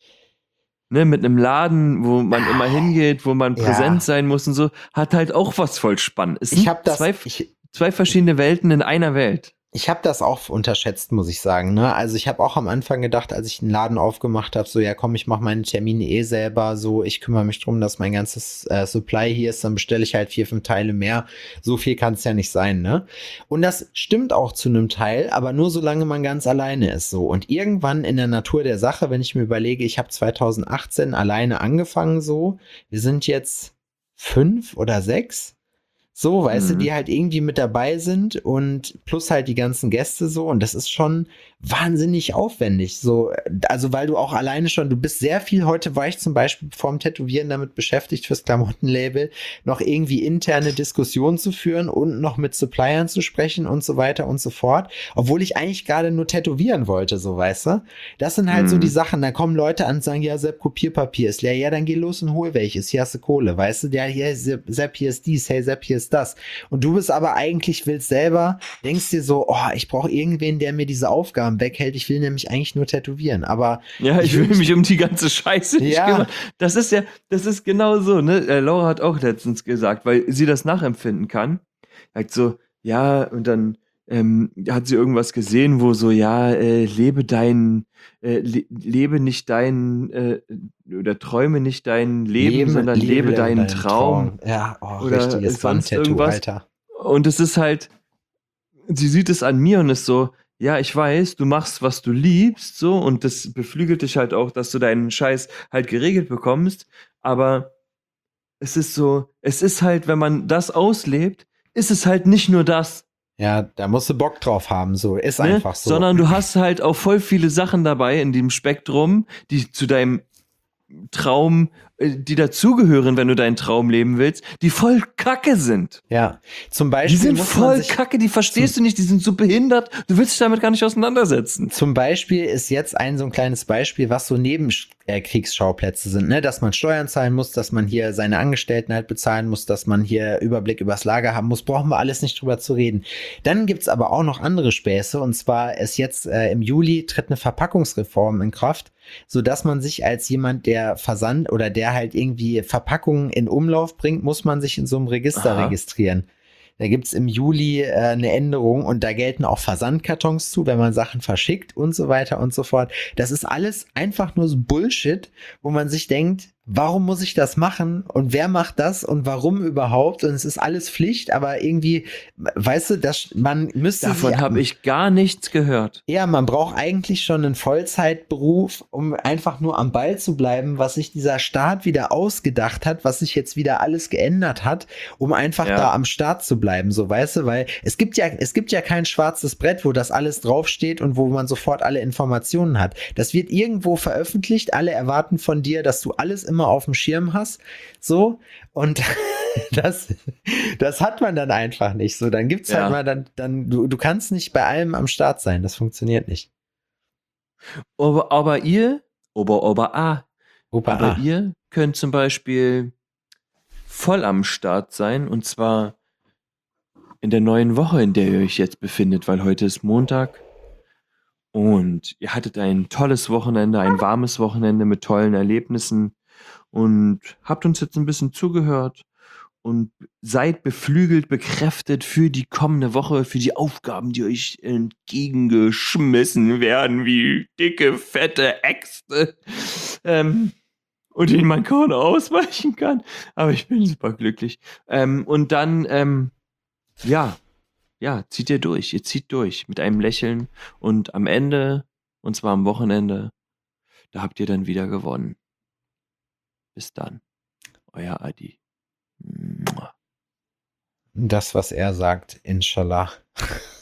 Ne, mit einem Laden, wo man immer hingeht, wo man Ja. präsent sein muss und so, hat halt auch was voll spannend. Es Ich sind habe das, zwei, ich, zwei verschiedene Welten in einer Welt. ich habe das auch unterschätzt, muss ich sagen. Ne? Also ich habe auch am Anfang gedacht, als ich einen Laden aufgemacht habe, so ja komm, ich mache meine Termine eh selber, so ich kümmere mich drum, dass mein ganzes äh, Supply hier ist, dann bestelle ich halt vier, fünf Teile mehr. So viel kann es ja nicht sein, ne? Und das stimmt auch zu einem Teil, aber nur solange man ganz alleine ist, so. Und irgendwann in der Natur der Sache, wenn ich mir überlege, ich habe zwanzig achtzehn alleine angefangen, so, wir sind jetzt fünf oder sechs. So, weißt du, Mhm. die halt irgendwie mit dabei sind und plus halt die ganzen Gäste so und das ist schon wahnsinnig aufwendig. So, also weil du auch alleine schon, du bist sehr viel, heute war ich zum Beispiel vorm Tätowieren damit beschäftigt fürs Klamottenlabel, noch irgendwie interne Diskussionen zu führen und noch mit Suppliern zu sprechen und so weiter und so fort, obwohl ich eigentlich gerade nur tätowieren wollte, so, weißt du. Das sind halt so Mhm. die Sachen, dann kommen Leute an und sagen, ja, Sepp, Kopierpapier ist leer, ja, dann geh los und hol welches, hier hast du Kohle, weißt du, ja, hier, Sepp, Sepp, hier ist dies, hey, Sepp, hier ist das. Und du bist aber eigentlich, willst selber, denkst dir so, oh, ich brauche irgendwen, der mir diese Aufgaben weghält, ich will nämlich eigentlich nur tätowieren, aber Ja, ich will mich um die ganze Scheiße nicht Ja. kümmern. Das ist ja, das ist genau so, ne? Äh, Laura hat auch letztens gesagt, weil sie das nachempfinden kann. Halt so, ja, und dann ähm, hat sie irgendwas gesehen, wo so, ja, äh, lebe dein, äh, le lebe nicht dein, äh, oder träume nicht dein Leben, sondern lebe, deinen Traum. Ja, oh, Oder richtiges sonst Wandtattoo, irgendwas. Alter. Und es ist halt, sie sieht es an mir und ist so, ja, ich weiß, du machst, was du liebst, so, und das beflügelt dich halt auch, dass du deinen Scheiß halt geregelt bekommst, aber es ist so, es ist halt, wenn man das auslebt, ist es halt nicht nur das, Ja, da musst du Bock drauf haben, so, ist ne? einfach so. Sondern du hast halt auch voll viele Sachen dabei in dem Spektrum, die zu deinem Traum, äh, die dazugehören, wenn du deinen Traum leben willst, die voll kacke sind. Ja, zum Die Beispiel sind muss man voll sich, kacke, die verstehst du nicht, die sind so behindert, du willst dich damit gar nicht auseinandersetzen. Zum Beispiel ist jetzt ein so ein kleines Beispiel, was so Nebenkriegsschauplätze sind, ne? Dass man Steuern zahlen muss, dass man hier seine Angestellten halt bezahlen muss, dass man hier Überblick übers Lager haben muss, brauchen wir alles nicht drüber zu reden. Dann gibt's aber auch noch andere Späße und zwar ist jetzt äh, im Juli tritt eine Verpackungsreform in Kraft, so dass man sich als jemand, der Versand oder der halt irgendwie Verpackungen in Umlauf bringt, muss man sich in so einem Register Aha. registrieren. Da gibt's im Juli äh, eine Änderung und da gelten auch Versandkartons zu, wenn man Sachen verschickt und so weiter und so fort. Das ist alles einfach nur so Bullshit, wo man sich denkt, warum muss ich das machen und wer macht das und warum überhaupt? Und es ist alles Pflicht, aber irgendwie, weißt du, das, man müsste Davon sich- habe ich gar nichts gehört. ja, man braucht eigentlich schon einen Vollzeitberuf, um einfach nur am Ball zu bleiben, was sich dieser Staat wieder ausgedacht hat, was sich jetzt wieder alles geändert hat, um einfach Ja. da am Start zu bleiben, so, weißt du, weil es gibt ja, es gibt ja kein schwarzes Brett, wo das alles draufsteht und wo man sofort alle Informationen hat. Das wird irgendwo veröffentlicht, alle erwarten von dir, dass du alles immer auf dem Schirm hast, so, und das, das hat man dann einfach nicht, so, dann gibt's Ja. halt mal dann, dann, du, du kannst nicht bei allem am Start sein, das funktioniert nicht. Aber, aber ihr, aber, aber, ah, Opa, aber ah. ihr könnt zum Beispiel voll am Start sein. Und zwar in der neuen Woche, in der ihr euch jetzt befindet, weil heute ist Montag. Und ihr hattet ein tolles Wochenende, ein warmes Wochenende mit tollen Erlebnissen und habt uns jetzt ein bisschen zugehört und seid beflügelt, bekräftet für die kommende Woche, für die Aufgaben, die euch entgegengeschmissen werden, wie dicke, fette Äxte, ähm, und denen man kaum ausweichen kann. Aber ich bin super glücklich. Ähm, und dann, ähm, ja, ja, zieht ihr durch. Ihr zieht durch mit einem Lächeln und am Ende, und zwar am Wochenende, da habt ihr dann wieder gewonnen. Bis dann. Euer Adi. Mua. Das, was er sagt, inshallah.